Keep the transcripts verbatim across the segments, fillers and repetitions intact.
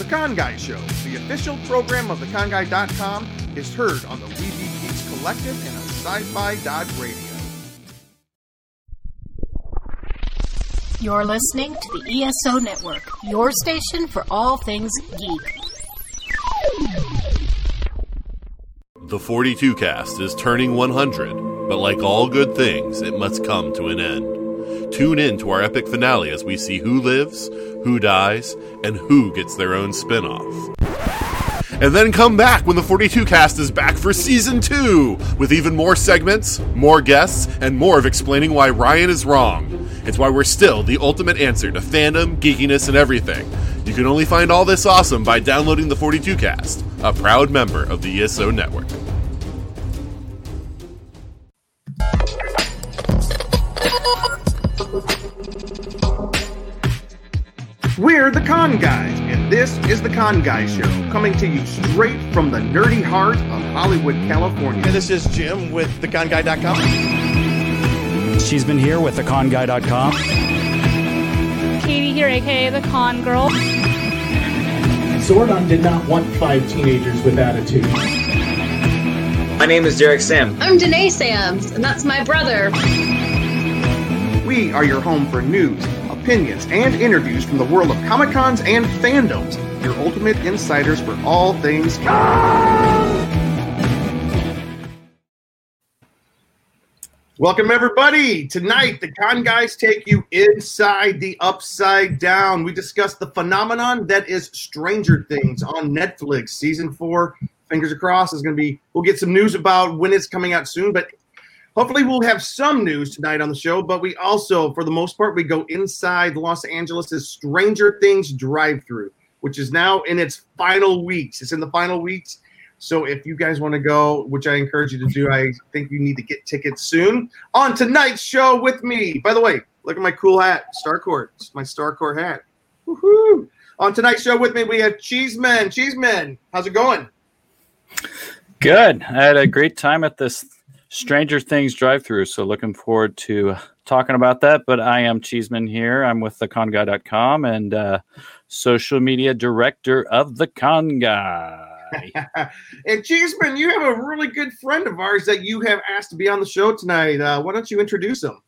The Con Guy Show, the official program of the con guy dot com, is heard on the We Be Geeks Collective and on Sci-Fi Radio. You're listening to the E S O Network, your station for all things geek. The forty-two cast is turning one hundred, but like all good things, it must come to an end. Tune in to our epic finale as we see who lives, who dies, and who gets their own spin-off. And then come back when the forty-two cast is back for season two, with even more segments, more guests, and more of explaining why Ryan is wrong. It's why we're still the ultimate answer to fandom, geekiness, and everything. You can only find all this awesome by downloading the forty-two cast, a proud member of the E S O Network. We're the Con Guys, and this is the Con Guy Show, coming to you straight from the nerdy heart of Hollywood, California. And this is Jim with the con guy dot com. She's been here with the con guy dot com. Katie here, aka the Con Girl. Zordon did not want five teenagers with attitude. My name is Derek Sam. I'm Danae Sams, and that's my brother. We are your home for news, opinions, and interviews from the world of Comic-Cons and fandoms. Your ultimate insiders for all things con. Welcome, everybody. Tonight, the Con Guys take you inside the Upside Down. We discuss the phenomenon that is Stranger Things on Netflix. Season four, fingers crossed, is going to be, we'll get some news about when it's coming out soon, but hopefully we'll have some news tonight on the show. But we also, for the most part, we go inside Los Angeles' Stranger Things drive-thru, which is now in its final weeks. It's in the final weeks. So if you guys want to go, which I encourage you to do, I think you need to get tickets soon. On tonight's show with me, by the way, look at my cool hat, Starcourt. It's my Starcourt hat. Woohoo! On tonight's show with me, we have Cheeseman. Cheeseman, how's it going? Good. I had a great time at this Stranger Things drive-thru, so looking forward to talking about that. But I am Cheeseman here. I'm with the con guy dot com and uh, social media director of the Con Guy. And Cheeseman, you have a really good friend of ours that you have asked to be on the show tonight. Uh, why don't you introduce him?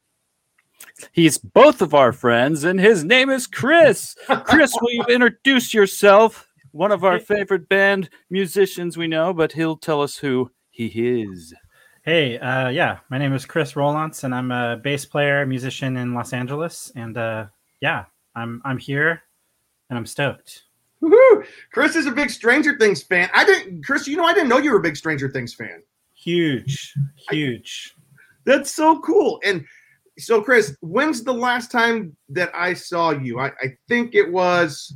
He's both of our friends, and his name is Chris. Chris, will you introduce yourself? One of our favorite band musicians we know, but he'll tell us who he is. Hey, uh, yeah, my name is Chris Rolance, and I'm a bass player, musician in Los Angeles. And uh, yeah, I'm I'm here, and I'm stoked. Woo-hoo! Chris is a big Stranger Things fan. I didn't, Chris. You know, I didn't know you were a big Stranger Things fan. Huge, huge. I, that's so cool. And so, Chris, when's the last time that I saw you? I, I think it was.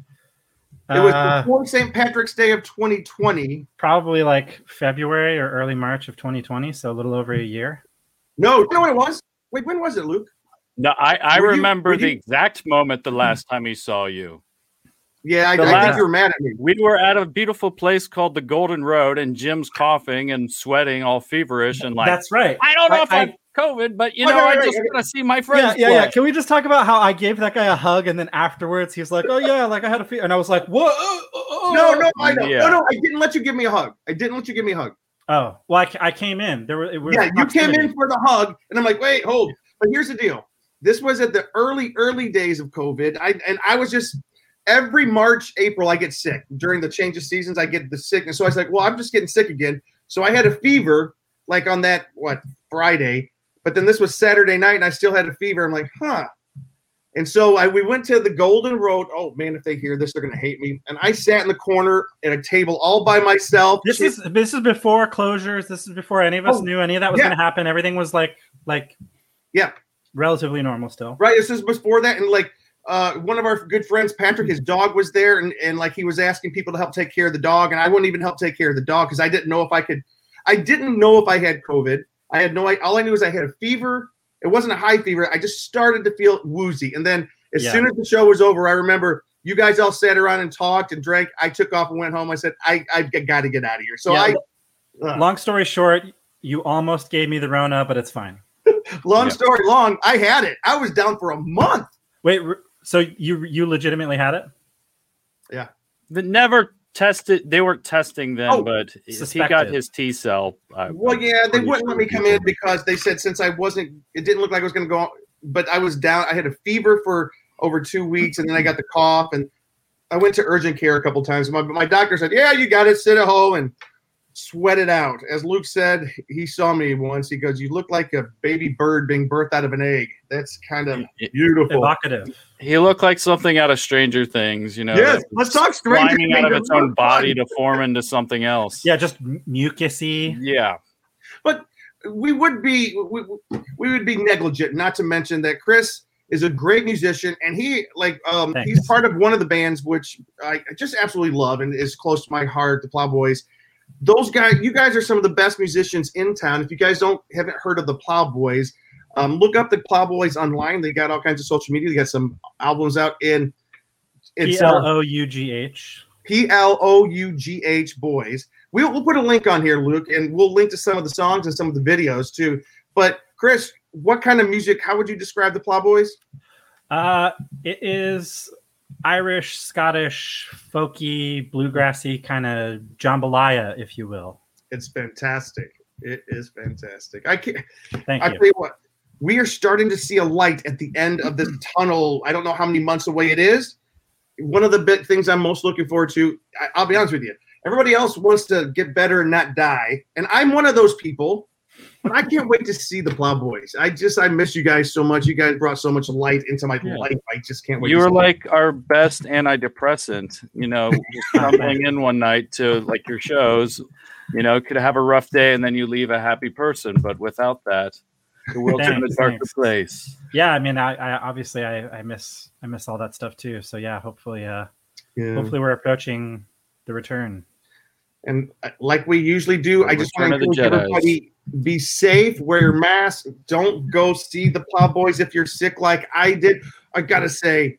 It was Uh, before Saint Patrick's Day of twenty twenty. Probably like February or early March of twenty twenty, so a little over a year. No, you know what it was? Wait, when was it, Luke? No, I, I Were you- remember were the you- exact moment the last time he saw you. Yeah, I, The I last- think you were mad at me. We were at a beautiful place called the Golden Road, and Jim's coughing and sweating, all feverish, and like, That's right. I don't know I- if I, I- have COVID, but you Wait, know, wait, I wait, just wait. want to see my friends. Yeah, yeah, yeah. play. Can we just talk about how I gave that guy a hug, and then afterwards he's like, "Oh yeah, like I had a fever," and I was like, "What?" No, no, I know. Yeah. No, no, I didn't let you give me a hug. I didn't let you give me a hug. Oh, well, I, I came in. There were, it was Yeah, you came proximity. in for the hug, and I'm like, wait, hold. But here's the deal. This was at the early, early days of COVID. I and I was just every March, April, I get sick. During the change of seasons, I get the sickness. So I was like, well, I'm just getting sick again. So I had a fever, like on that what Friday. But then this was Saturday night, and I still had a fever. I'm like, huh. And so I we went to the Golden Road. Oh man, if they hear this, they're gonna hate me. And I sat in the corner at a table all by myself. This is this is before closures. This is before any of us Oh, knew any of that was yeah. going to happen. Everything was like like yeah, relatively normal still. right. This is before that, and like uh, one of our good friends, Patrick, his dog was there, and and like he was asking people to help take care of the dog, and I wouldn't even help take care of the dog because I didn't know if I could. I didn't know if I had COVID. I had no. All I knew was I had a fever. It wasn't a high fever. I just started to feel woozy, and then as Yeah. soon as the show was over, I remember you guys all sat around and talked and drank. I took off and went home. I said, I I got to get out of here. So Yeah, I. Uh, Long story short, you almost gave me the Rona, but it's fine. long Yeah. story long, I had it. I was down for a month. Wait, r- so you you legitimately had it? Yeah. The never tested. They weren't testing them, Oh, but if he suspected. got his T cell. I, Well, I'm yeah, they pretty wouldn't sure let me come people- in because they said since I wasn't, it didn't look like I was going to go, but I was down. I had a fever for over two weeks, and then I got the cough, and I went to urgent care a couple times. My, my doctor said, yeah, you got it, sit at home and sweat it out. As Luke said, he saw me once. He goes, you look like a baby bird being birthed out of an egg. That's kind of beautiful. Evocative. He looked like something out of Stranger Things. You know, Yes, that let's talk Stranger climbing out of Things. its own body to form into something else. Yeah, just mucusy. Yeah. But we would be we, we would be negligent not to mention that Chris is a great musician, and he like um Thanks. he's part of one of the bands which I just absolutely love and is close to my heart, the Plowboys. Those guys, you guys are some of the best musicians in town. If you guys don't haven't heard of the Plowboys, um, look up the Plowboys online. They got all kinds of social media. They got some albums out in P it's L uh, O U G H. P L O U G H Boys. We'll, we'll put a link on here, Luke, and we'll link to some of the songs and some of the videos too. But Chris, what kind of music, how would you describe the Plowboys? Uh, it is Irish, Scottish, folky, bluegrassy kind of jambalaya, if you will. It's fantastic. It is fantastic. I can't, Thank I you. tell you what, we are starting to see a light at the end of this tunnel. I don't know how many months away it is. One of the big things I'm most looking forward to, I, I'll be honest with you, everybody else wants to get better and not die. And I'm one of those people, but I can't wait to see the Plowboys. I just, I miss you guys so much. You guys brought so much light into my Yeah. life. I just can't wait. You to were see like our best antidepressant, you know, just stumbling in one night to like your shows, you know, could have a rough day and then you leave a happy person. But without that, the world's in a Thanks, darker thanks. place. Yeah, I mean, I, I obviously I, I miss I miss all that stuff too. So yeah, hopefully, uh, Yeah. hopefully we're approaching the return. And uh, like we usually do, I just want to Return of the encourage Jedis. everybody, be safe, wear your mask, don't go see the Plowboys if you're sick like I did. I got to say,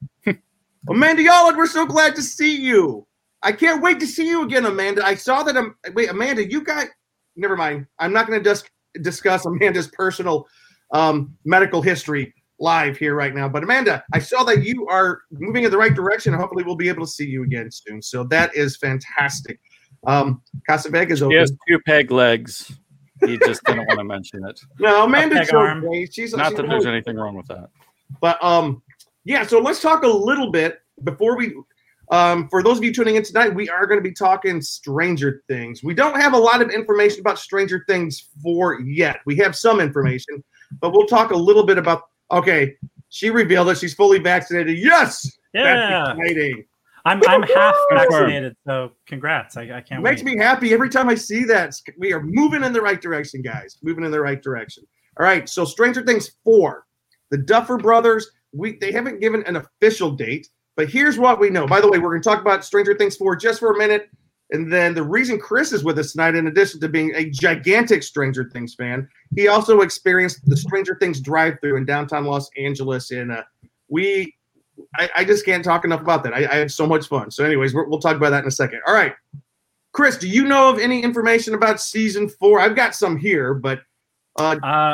Amanda Yolland, we're so glad to see you. I can't wait to see you again, Amanda. I saw that. Um, wait, Amanda, you got, never mind. I'm not going to dis- discuss Amanda's personal um, medical history live here right now. But Amanda, I saw that you are moving in the right direction. Hopefully we'll be able to see you again soon. So that is fantastic. Um, Casa Vega's open. He has two peg legs. He just didn't want to mention it. No, Amanda's peg arm. okay. She's Not she's that there's okay. anything wrong with that. But um, yeah. So let's talk a little bit before we. Um, for those of you tuning in tonight, we are going to be talking Stranger Things. We don't have a lot of information about Stranger Things four yet. We have some information, but we'll talk a little bit about. Okay, she revealed that she's fully vaccinated. Yes, Yeah, that's exciting. I'm I'm half vaccinated, so congrats. I, I It can't makes wait. me happy every time I see that. We are moving in the right direction, guys. Moving in the right direction. All right. So Stranger Things four, the Duffer Brothers. We they haven't given an official date, but here's what we know. By the way, we're going to talk about Stranger Things four just for a minute, and then the reason Chris is with us tonight, in addition to being a gigantic Stranger Things fan, he also experienced the Stranger Things drive-through in downtown Los Angeles. And uh, we. I, I just can't talk enough about that. I, I had so much fun. So anyways, we're, we'll talk about that in a second. All right. Chris, do you know of any information about season four? I've got some here, but uh, Uh,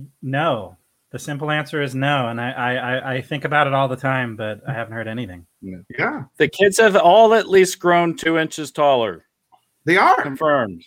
no. The simple answer is no, and I, I I- I think about it all the time, but I haven't heard anything. yeah, The kids have all at least grown two inches taller. they are. Confirmed.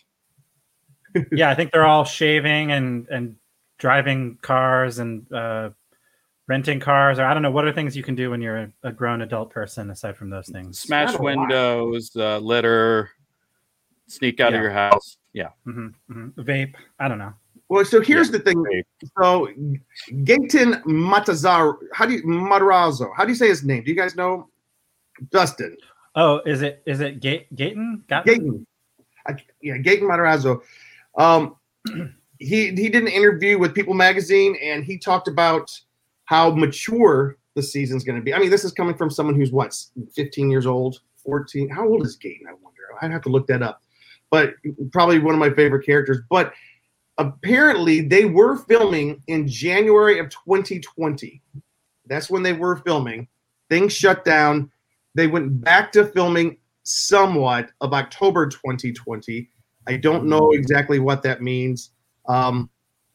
Yeah, I think they're all shaving and and driving cars and uh, renting cars, or I don't know what are things you can do when you're a, a grown adult person aside from those things. Smash Not a lot. windows, uh, litter, sneak out Yeah. of your house. Yeah. hmm hmm Vape. I don't know. Well, so here's the thing. Great. So Gaten Matarazzo, how do you Matarazzo? How do you say his name? Do you guys know? Dustin. Oh, is it is it Ga- Gaten? Gat- Gaten. I, yeah, Gaten Matarazzo. Um, he he did an interview with People Magazine, and he talked about how mature the season's going to be. I mean, this is coming from someone who's what, fifteen years old, fourteen. How old is Gaten? I wonder. I'd have to look that up. But probably one of my favorite characters. But apparently, they were filming in January of twenty twenty. That's when they were filming. Things shut down. They went back to filming somewhat of October twenty twenty. I don't know exactly what that means. Um,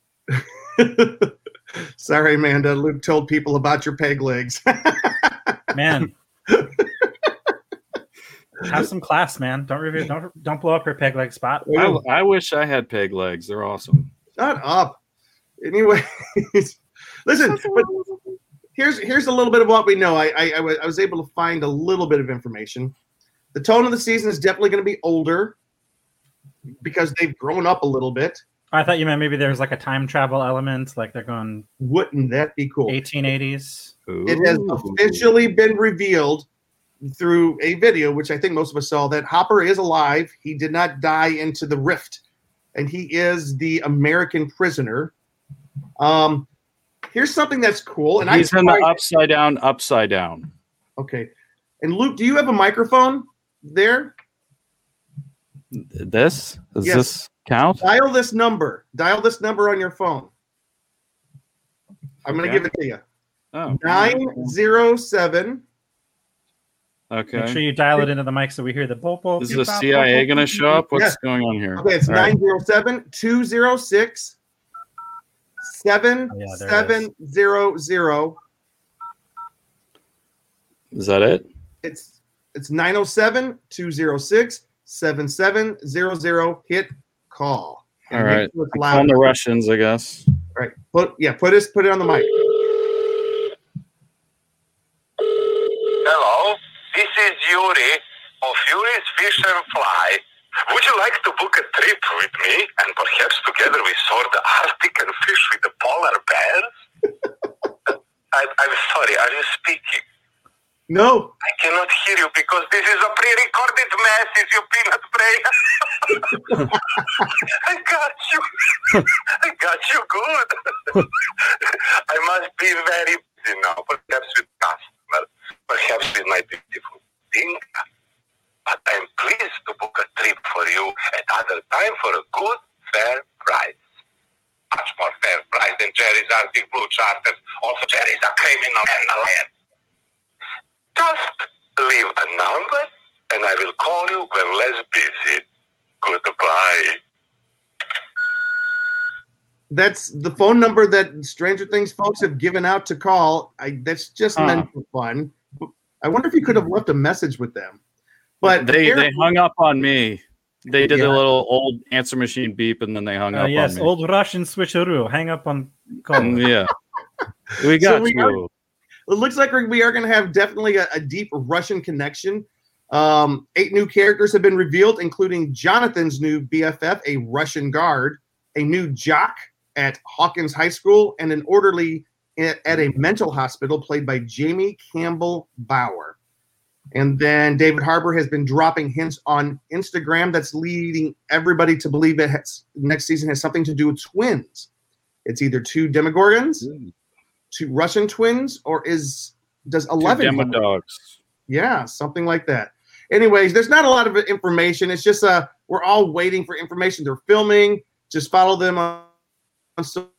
sorry, Amanda. Luke told people about your peg legs. Man, Have some class, man. Don't review, don't don't blow up her peg leg spot. I, I wish I had peg legs. They're awesome. Shut up. Anyway, listen. But here's here's a little bit of what we know. I, I I was able to find a little bit of information. The tone of the season is definitely going to be older because they've grown up a little bit. I thought you meant maybe there's like a time travel element, like they're going. Wouldn't that be cool? eighteen eighties. It has officially been revealed through a video, which I think most of us saw, that Hopper is alive. He did not die into the rift, and he is the American prisoner. Um, here's something that's cool, and he's I in the upside down, upside down. Okay, and Luke, do you have a microphone there? This does yes. this count? Dial this number. Dial this number on your phone. I'm going to Okay. give it to you. Oh. Nine zero seven. Okay. Make sure you dial it into the mic so we hear the boop boop. Is the C I A going to show up? What's Yeah. going on here? Okay, it's All right. nine zero seven two zero six seven Oh, yeah, there it seven zero zero. Is that it? It's it's nine zero seven two zero six seven seven zero zero. Hit call. And All make right. sure it's On loud. the Russians, I guess. All right. Put yeah. Put this. Put it on the mic. Hello, this is Yuri of Yuri's Fish and Fly. Would you like to book a trip with me and perhaps together we soar the Arctic and fish with the polar bears? I, I'm sorry, are you speaking? No. I cannot hear you because this is a pre-recorded message, you peanut brain. I got you. I got you good. I must be very busy now, perhaps with customers, perhaps with my beautiful Dinka. But I'm pleased to book a trip for you at other time for a good, fair price. Much more fair price than Jerry's Arctic Blue Charters. Also, Jerry's a criminal and a liar. Just leave a number and I will call you when less busy. Goodbye. That's the phone number that Stranger Things folks have given out to call. I that's just Huh. meant for fun. I wonder if you could have left a message with them. But They here- they hung up on me. They did Yeah. a little old answer machine beep, and then they hung Uh, up yes, on me. old Russian switcheroo. Hang up on call. Mm, yeah, we got So we you. It looks like we are going to have definitely a, a deep Russian connection. Um, eight new characters have been revealed, including Jonathan's new B F F, a Russian guard, a new jock at Hawkins High School, and an orderly at, at a mental hospital played by Jamie Campbell Bower. And then David Harbour has been dropping hints on Instagram that's leading everybody to believe that has, next season has something to do with twins. It's either two Demogorgons, two Russian twins, or is does eleven Two demo come- dogs. Yeah, something like that. Anyways, there's not a lot of information. It's just uh we're all waiting for information. They're filming. Just follow them on. on social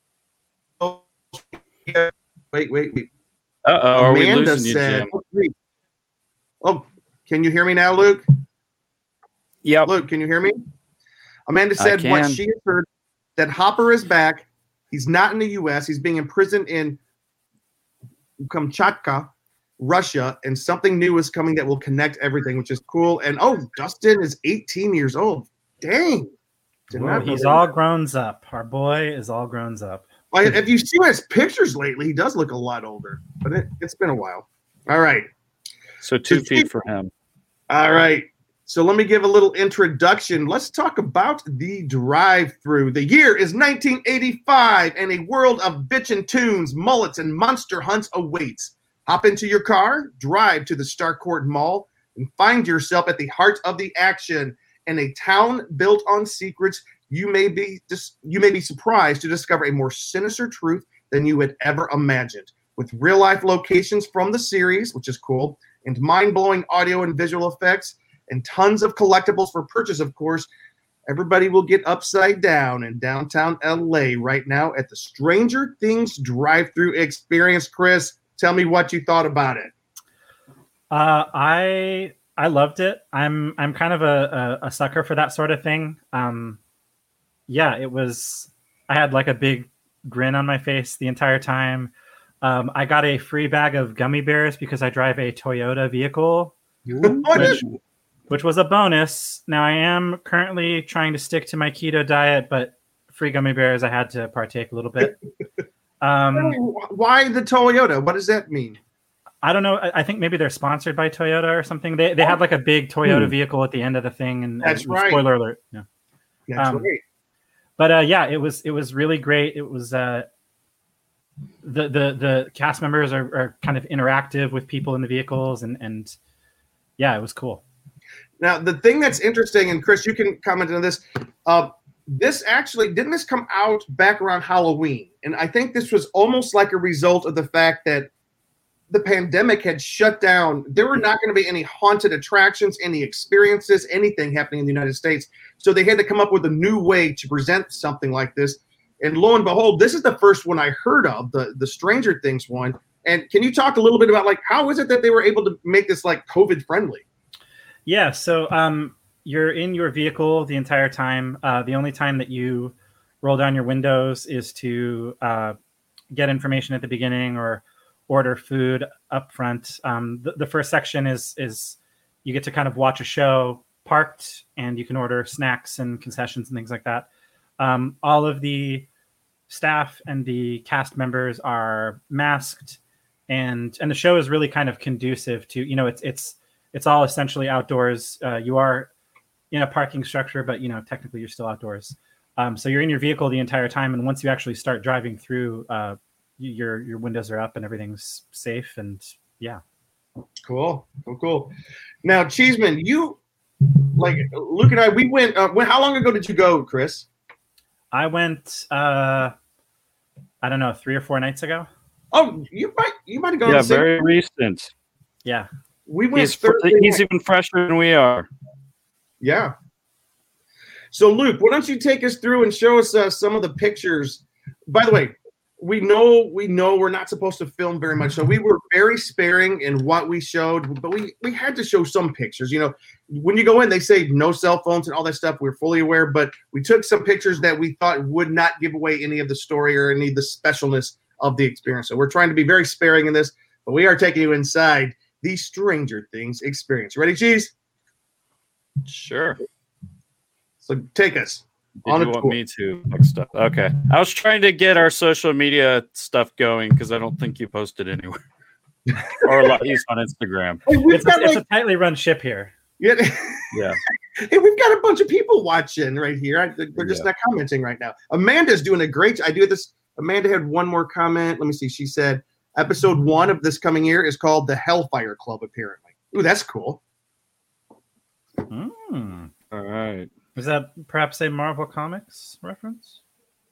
media. Wait, wait, wait. Uh oh, are we Amanda losing you, said, Jim? oh, wait. Oh, can you hear me now, Luke? Yeah, Luke, can you hear me? Amanda I said what can. she has heard, that Hopper is back. He's not in the U S. He's being imprisoned in Kamchatka, Russia, and something new is coming that will connect everything, which is cool. And oh, Dustin is eighteen years old. Dang. Did Whoa, not know he's that. all grown up. Our boy is all grown up. Well, if you see his pictures lately, he does look a lot older, but it, it's been a while. All right. so two to feet keep- for him. All right. So let me give a little introduction. Let's talk about the drive-through. The year is nineteen eighty-five, and a world of bitchin' tunes, mullets, and monster hunts awaits. Hop into your car, drive to the Starcourt Mall, and find yourself at the heart of the action. In a town built on secrets, you may be dis- you may be surprised to discover a more sinister truth than you had ever imagined. With real-life locations from the series, which is cool, and mind-blowing audio and visual effects, and tons of collectibles for purchase, of course, everybody will get upside down in downtown L A right now at the Stranger Things drive-through experience. Chris, tell me what you thought about it. Uh, I I loved it. I'm I'm kind of a, a, a sucker for that sort of thing. Um, yeah, it was. I had like a big grin on my face the entire time. Um, I got a free bag of gummy bears because I drive a Toyota vehicle. Which, which was a bonus. Now I am currently trying to stick to my keto diet, but free gummy bears, I had to partake a little bit. Um, Why the Toyota? What does that mean? I don't know. I I think maybe they're sponsored by Toyota or something. They they had like a big Toyota vehicle at the end of the thing, and That's and right. Spoiler alert. Yeah. That's Um, right. But uh, yeah, it was it was really great. It was uh, the the the cast members are, are kind of interactive with people in the vehicles, and and yeah, it was cool. Now, the thing that's interesting, and Chris, you can comment on this. Uh, this actually didn't this come out back around Halloween, and I think this was almost like a result of the fact that the pandemic had shut down. There were not going to be any haunted attractions, any experiences, anything happening in the United States. So they had to come up with a new way to present something like this. And lo and behold, this is the first one I heard of, the, the Stranger Things one. And can you talk a little bit about, like, how is it that they were able to make this, like, COVID friendly? Yeah, so um, you're in your vehicle the entire time. Uh, the only time that you roll down your windows is to uh, get information at the beginning or order food up front. Um, the, the first section is is you get to kind of watch a show parked, and you can order snacks and concessions and things like that. Um, all of the staff and the cast members are masked, and and the show is really kind of conducive to, you know, it's it's it's all essentially outdoors. Uh, you are in a parking structure, but you know, technically you're still outdoors. Um, so you're in your vehicle the entire time, and once you actually start driving through, uh, your your windows are up and everything's safe, and yeah. Cool, cool, cool. Now, Cheeseman, you, like, Luke and I, we went. Uh, when, how long ago did you go, Chris? I went. Uh, I don't know, three or four nights ago. Oh, you might you might have gone. Yeah, the same- very recent. Yeah, we went. He's, Thursday he's night. even fresher than we are. Yeah. So, Luke, why don't you take us through and show us uh, some of the pictures? By the way, we know we know we're not supposed to film very much, so we were very sparing in what we showed, but we we had to show some pictures. You know, when you go in, they say no cell phones and all that stuff. We're fully aware, but we took some pictures that we thought would not give away any of the story or any of the specialness of the experience. So we're trying to be very sparing in this, but we are taking you inside the Stranger Things experience. Ready, Cheese? Sure. So take us. Did on you a want tour. me to look stuff? Okay. I was trying to get our social media stuff going because I don't think you posted anywhere. Or at least on Instagram. Hey, we've it's, got a, it's like, a tightly run ship here. yeah, Yeah. hey, we've got a bunch of people watching right here. I, they're just Yeah. not commenting right now. Amanda's doing a great. I do this. Amanda had one more comment. Let me see. She said episode one of this coming year is called the Hellfire Club. Apparently, ooh, that's cool. Hmm. All right. Is that perhaps a Marvel Comics reference?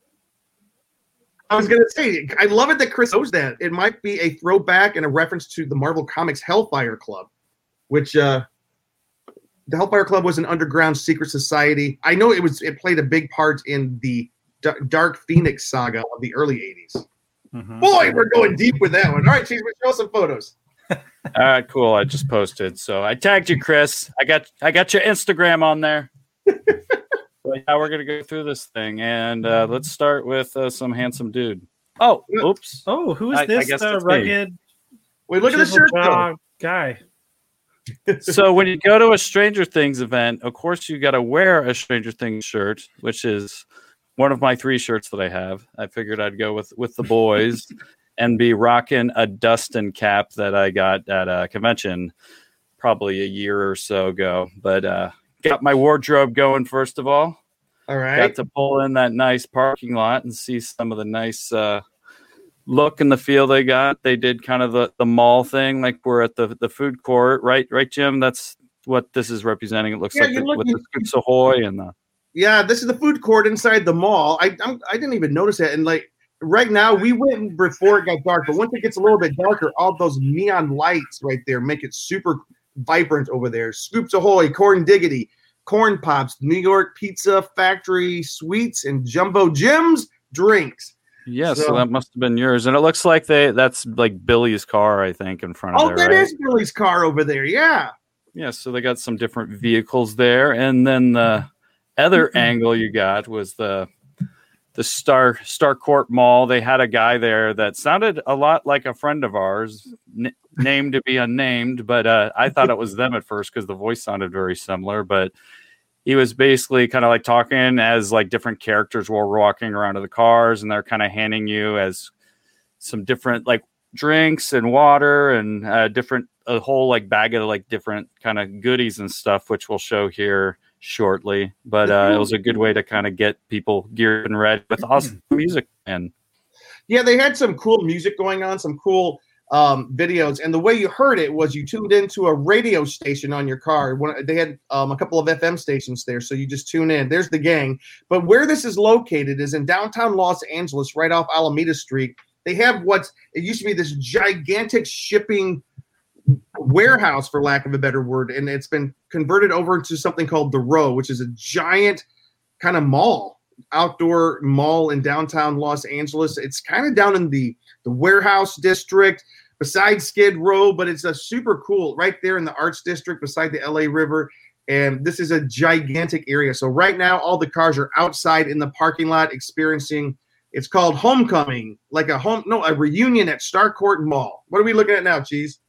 I was gonna say, I love it that Chris knows that. It might be a throwback and a reference to the Marvel Comics Hellfire Club, which uh, the Hellfire Club was an underground secret society. I know it was. It played a big part in the D- Dark Phoenix saga of the early eighties. Mm-hmm. Boy, we're going deep with that one. All right, Cheese, show us some photos. All right, cool. I just posted. So I tagged you, Chris. I got I got your Instagram on there. So yeah, we're gonna go through this thing, and uh, let's start with uh, some handsome dude. Oh, oops. Oh, who is I- I this guess uh, it's me. rugged Wait, look at the shirt, though. chiseled-jawed guy? So when you go to a Stranger Things event, of course you got to wear a Stranger Things shirt, which is one of my three shirts that I have. I figured I'd go with with the boys and be rocking a Dustin cap that I got at a convention probably a year or so ago. But uh, got my wardrobe going first of all. All right. Got to pull in that nice parking lot and see some of the nice uh, look and the feel they got. They did kind of the, the mall thing, like we're at the, the food court, right? Right, Jim? That's what this is representing. It looks Yeah, like you the, look- with the Scoops Ahoy and the Yeah, this is the food court inside the mall. I I'm, I didn't even notice it. And like right now, we went before it got dark, but once it gets a little bit darker, all those neon lights right there make it super vibrant over there. Scoops Ahoy, Corn Diggity, Corn Pops, New York Pizza Factory Sweets, and Jumbo Jim's drinks. yeah. So, So- that must have been yours, and it looks like they that's like Billy's car, I think, in front of Oh, there. that right? is Billy's car over there. Yeah. Yeah, so they got some different vehicles there, and then the other Mm-hmm. angle you got was the the Star Starcourt Mall. They had a guy there that sounded a lot like a friend of ours, n- named to be unnamed, but uh, I thought it was them at first because the voice sounded very similar. But he was basically kind of like talking as like different characters were walking around to the cars, and they're kind of handing you as some different like drinks and water and uh, different a whole like bag of like different kind of goodies and stuff, which we'll show here shortly. But uh, it was a good way to kind of get people geared and ready with awesome music. And yeah, they had some cool music going on, some cool um, videos. And the way you heard it was you tuned into a radio station on your car. One, they had um, a couple of F M stations there, so you just tune in. There's the gang. But where this is located is in downtown Los Angeles, right off Alameda Street. They have what's it used to be this gigantic shipping warehouse, for lack of a better word, and it's been converted over into something called The Row, which is a giant kind of mall, outdoor mall in downtown Los Angeles. It's kind of down in the, the warehouse district beside Skid Row, but it's a super cool right there in the Arts District beside the L A River. And this is a gigantic area. So right now, all the cars are outside in the parking lot experiencing, it's called Homecoming, like a home, no, a reunion at Starcourt Mall. What are we looking at now, Cheese?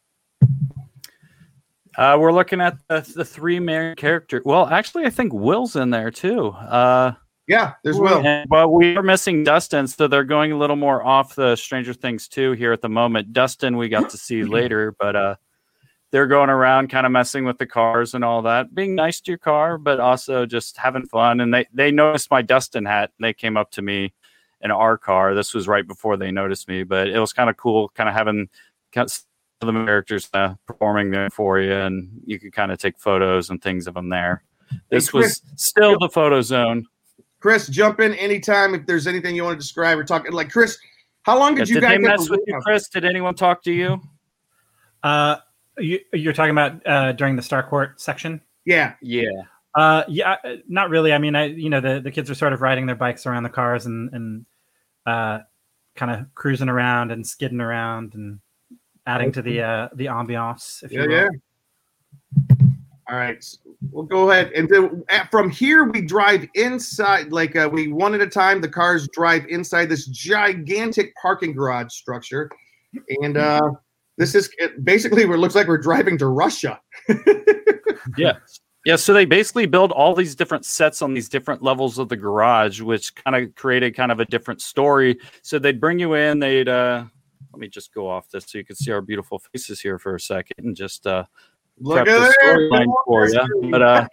Uh, we're looking at the, the three main characters. Well, actually, I think Will's in there too. Uh, yeah, there's Will. And, but we are missing Dustin, so they're going a little more off the Stranger Things two here at the moment. Dustin, we got to see later, but uh, they're going around kind of messing with the cars and all that, being nice to your car, but also just having fun. And they, they noticed my Dustin hat, and they came up to me in our car. This was right before they noticed me, but it was kind of cool kind of having kind of the characters uh, performing there for you, and you could kind of take photos and things of them there. This hey, Chris, was still yep. the photo zone. Chris, jump in anytime if there's anything you want to describe or talk. Like, Chris, how long did yeah, you did guys they mess with you, Chris? Did anyone talk to you? Uh, you, you're talking about uh, during the Starcourt section? Yeah, yeah, uh, yeah. Not really. I mean, I you know the, the kids are sort of riding their bikes around the cars and and uh, kind of cruising around and skidding around and adding to the uh, the ambiance, if yeah, you will. Yeah. All right, we'll go ahead and then from here we drive inside, like uh, we one at a time. The cars drive inside this gigantic parking garage structure, and uh, this is it basically what it looks like we're driving to Russia. yeah, yeah. So they basically build all these different sets on these different levels of the garage, which kind of created kind of a different story. So they'd bring you in, they'd. Uh, Let me just go off this so you can see our beautiful faces here for a second and just uh, look at the storyline for you. But uh,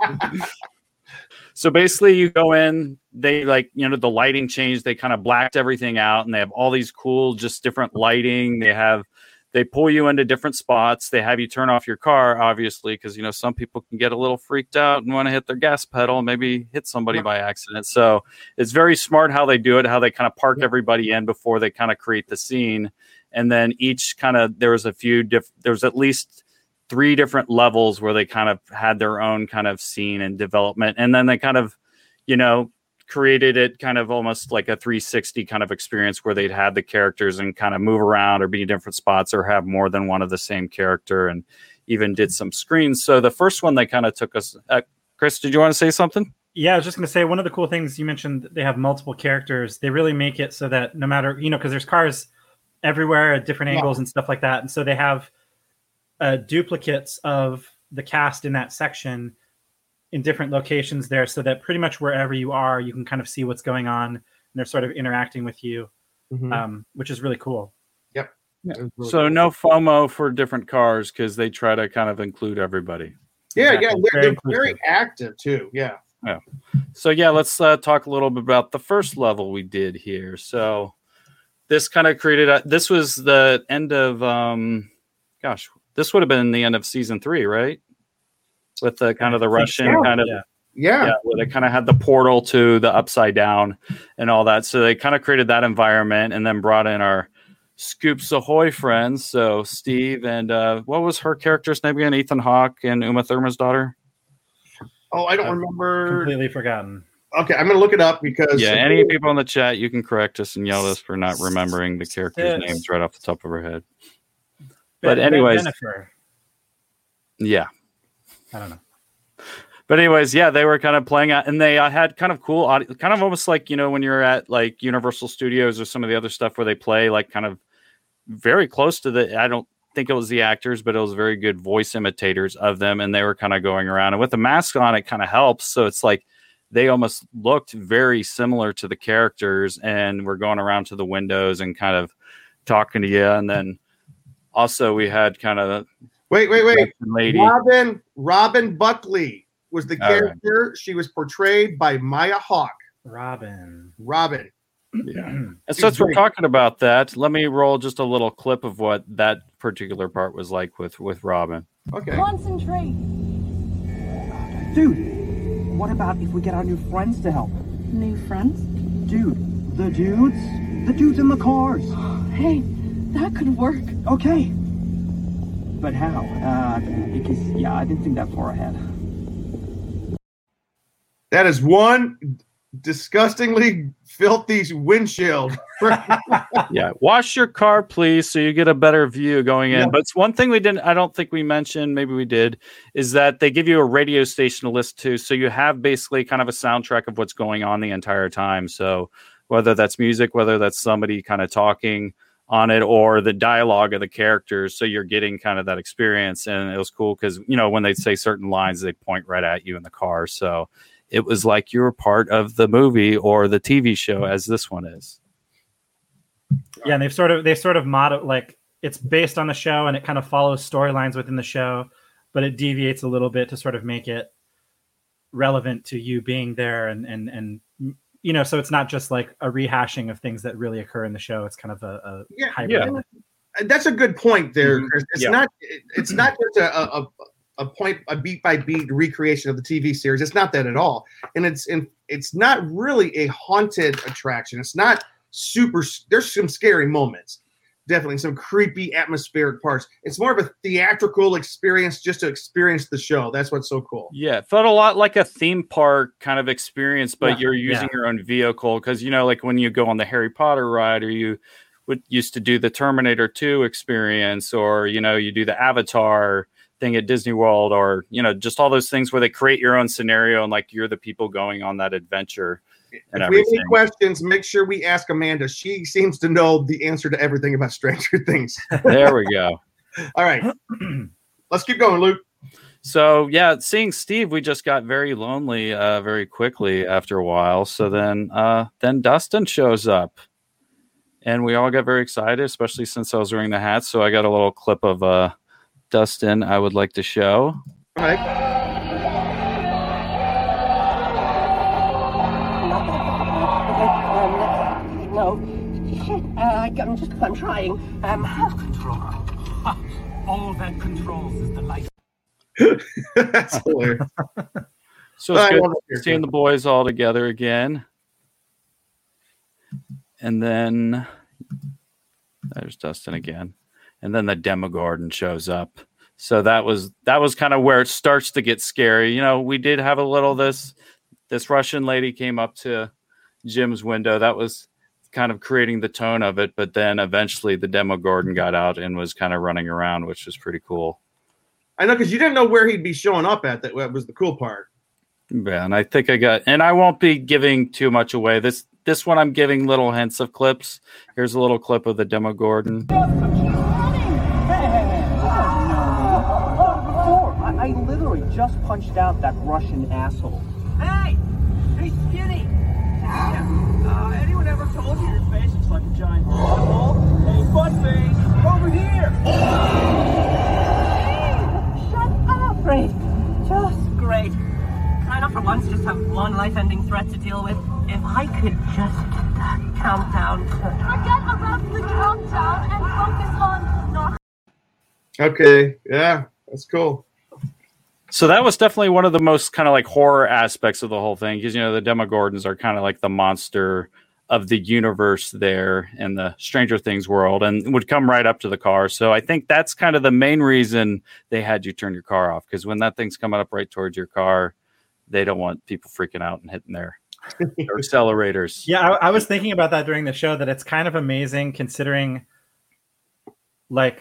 so basically, you go in. They like you know the lighting changed. They kind of blacked everything out, and they have all these cool, just different lighting. They have they pull you into different spots. They have you turn off your car, obviously, because you know some people can get a little freaked out and want to hit their gas pedal and maybe hit somebody by accident. So it's very smart how they do it, how they kind of park everybody in before they kind of create the scene. And then each kind of there was a few diff- there was at least three different levels where they kind of had their own kind of scene and development. And then they kind of, you know, created it kind of almost like a three sixty kind of experience where they'd have the characters and kind of move around or be in different spots or have more than one of the same character, and even did some screens. So the first one, they kind of took us, uh, Chris, did you want to say something? Yeah, I was just going to say, one of the cool things you mentioned, they have multiple characters. They really make it so that no matter, you know, because there's cars everywhere at different angles yeah. and stuff like that. And so they have uh, duplicates of the cast in that section in different locations there, so that pretty much wherever you are, you can kind of see what's going on, and they're sort of interacting with you, mm-hmm. um, which is really cool. Yep. Yeah. Really so cool. No FOMO for different cars because they try to kind of include everybody. Yeah, exactly. yeah, they're, very, they're very active too. Yeah. Yeah. So yeah, let's uh, talk a little bit about the first level we did here. So this kind of created a, this was the end of um, gosh, this would have been the end of season three, right? With the kind of the Russian yeah. kind of yeah. Yeah. yeah, where they kind of had the portal to the Upside Down and all that. So they kind of created that environment and then brought in our Scoops Ahoy friends. So Steve and uh, what was her character's name again? Ethan Hawke and Uma Thurman's daughter. Oh, I don't I've remember. Completely forgotten. Okay, I'm going to look it up because... Yeah, any people in the chat, you can correct us and yell at us for not remembering the characters' yes. names right off the top of our head. But anyways... Jennifer. Yeah. I don't know. But anyways, yeah, they were kind of playing out, and they uh, had kind of cool audio, kind of almost like, you know, when you're at like Universal Studios or some of the other stuff where they play like kind of very close to the, I don't think it was the actors, but it was very good voice imitators of them. And they were kind of going around, and with the mask on, it kind of helps. So it's like they almost looked very similar to the characters, and we're going around to the windows and kind of talking to you. And then also we had kind of wait, wait, wait, lady. Robin, Robin Buckley was the All character. Right. She was portrayed by Maya Hawke. Robin. Robin. Yeah. And since we're talking about that, let me roll just a little clip of what that particular part was like with, with Robin. Okay. Concentrate. Dude, what about if we get our new friends to help? New friends? Dude, the dudes. The dudes in the cars. Hey, that could work. Okay. But how? Uh, because, yeah, I didn't think that far ahead. That is one disgustingly filthy windshield. Yeah, wash your car, please, so you get a better view going in. Yeah. But it's one thing we didn't, I don't think we mentioned, maybe we did, is that they give you a radio station to listen to, so you have basically kind of a soundtrack of what's going on the entire time. So whether that's music, whether that's somebody kind of talking on it, or the dialogue of the characters, so you're getting kind of that experience. And it was cool because, you know, when they say certain lines, they point right at you in the car. So it was like you were part of the movie or the T V show, as this one is. Yeah, and they've sort of they sort of model like it's based on the show, and it kind of follows storylines within the show, but it deviates a little bit to sort of make it relevant to you being there, and and and you know, so it's not just like a rehashing of things that really occur in the show. It's kind of a, a yeah, hybrid. Yeah. That's a good point there, Chris. It's yeah. not it's not just a, a a point, a beat by beat recreation of the T V series. It's not that at all. And it's, and it's not really a haunted attraction. It's not super, there's some scary moments, definitely some creepy atmospheric parts. It's more of a theatrical experience just to experience the show. That's what's so cool. Yeah. It felt a lot like a theme park kind of experience, but yeah. you're using yeah. your own vehicle. Cause you know, like when you go on the Harry Potter ride, or you would used to do the Terminator two experience, or, you know, you do the Avatar thing at Disney World, or, you know, just all those things where they create your own scenario and like you're the people going on that adventure. And if we everything. have any questions, make sure we ask Amanda. She seems to know the answer to everything about Stranger Things. There we go. All right. Let's keep going, Luke. So, yeah, seeing Steve, we just got very lonely uh, very quickly after a while. So then uh, then Dustin shows up. And we all got very excited, especially since I was wearing the hat. So I got a little clip of uh, Dustin I would like to show. All right. No. Shit. Uh, I'm just, I'm trying. Um, have control. All that controls is the light. That's hilarious. So it's good seeing the boys all together again. And then there's Dustin again. And then the Demogorgon shows up. So that was that was kind of where it starts to get scary. You know, we did have a little this this Russian lady came up to Jim's window. That was kind of creating the tone of it. But then eventually the Demogorgon got out and was kind of running around, which was pretty cool. I know, because you didn't know where he'd be showing up at. That was the cool part. Yeah, and I think I got, and I won't be giving too much away. This this one I'm giving little hints of clips. Here's a little clip of the Demogorgon. I literally just punched out that Russian asshole. Hey! Hey, Skinny! Yeah. Uh, anyone ever told you your face looks like a giant butthole? Hey, buttface! Over here! Hey! Shut up! Great. Just great. Can I not for once just have one life-ending threat to deal with? If I could just get that countdown to... Forget about the countdown and focus on... Not- okay, yeah, that's cool. So that was definitely one of the most kind of like horror aspects of the whole thing, because, you know, the Demogorgons are kind of like the monster of the universe there in the Stranger Things world, and would come right up to the car. So I think that's kind of the main reason they had you turn your car off, because when that thing's coming up right towards your car, they don't want people freaking out and hitting their, their accelerators. Yeah, I, I was thinking about that during the show, that it's kind of amazing considering, like,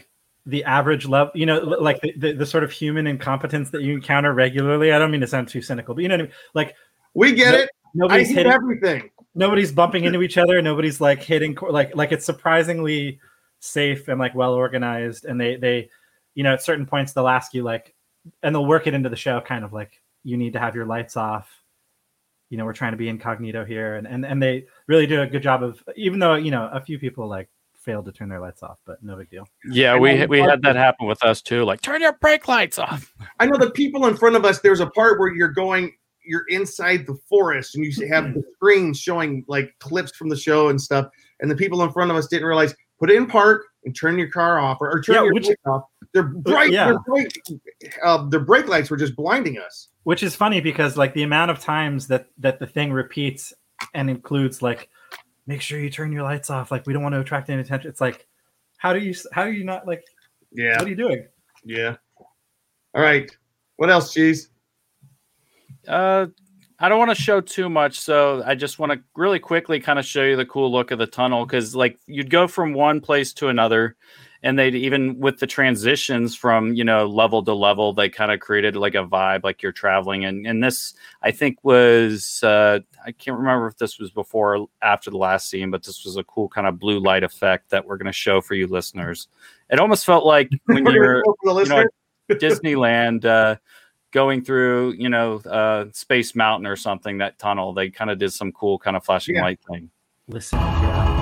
the average level, you know, like the, the, the sort of human incompetence that you encounter regularly. I don't mean to sound too cynical, but you know what I mean? Like, we get no, it. Nobody's I hate hitting everything. Nobody's bumping into each other. Nobody's like hitting, like, like it's surprisingly safe and like well organized. And they, they, you know, at certain points they'll ask you like, and they'll work it into the show kind of like, you need to have your lights off. You know, we're trying to be incognito here. And, and, and they really do a good job of, even though, you know, a few people like failed to turn their lights off, but no big deal. Yeah, and we we had that happen with us too. Like, turn your brake lights off. I know the people in front of us, there's a part where you're going, you're inside the forest and you have the screen showing like clips from the show and stuff. And the people in front of us didn't realize, put it in park and turn your car off or, or turn Yeah, your which- brake off. They're bright. Yeah. They're bright. Uh, their brake lights were just blinding us. Which is funny because like the amount of times that, that the thing repeats and includes like, make sure you turn your lights off. Like, we don't want to attract any attention. It's like, how do you, how do you not like, Yeah. what are you doing? Yeah. All right. What else, Cheese? Uh, I don't want to show too much, so I just want to really quickly kind of show you the cool look of the tunnel, because like you'd go from one place to another, and they'd even with the transitions from, you know, level to level, they kind of created like a vibe like you're traveling. And and this, I think, was uh, I can't remember if this was before or after the last scene, but this was a cool kind of blue light effect that we're going to show for you listeners. It almost felt like when you're you know, at Disneyland. Uh, going through, you know, uh, Space Mountain or something, that tunnel, they kind of did some cool kind of flashing Yeah. light thing. Listen, yeah.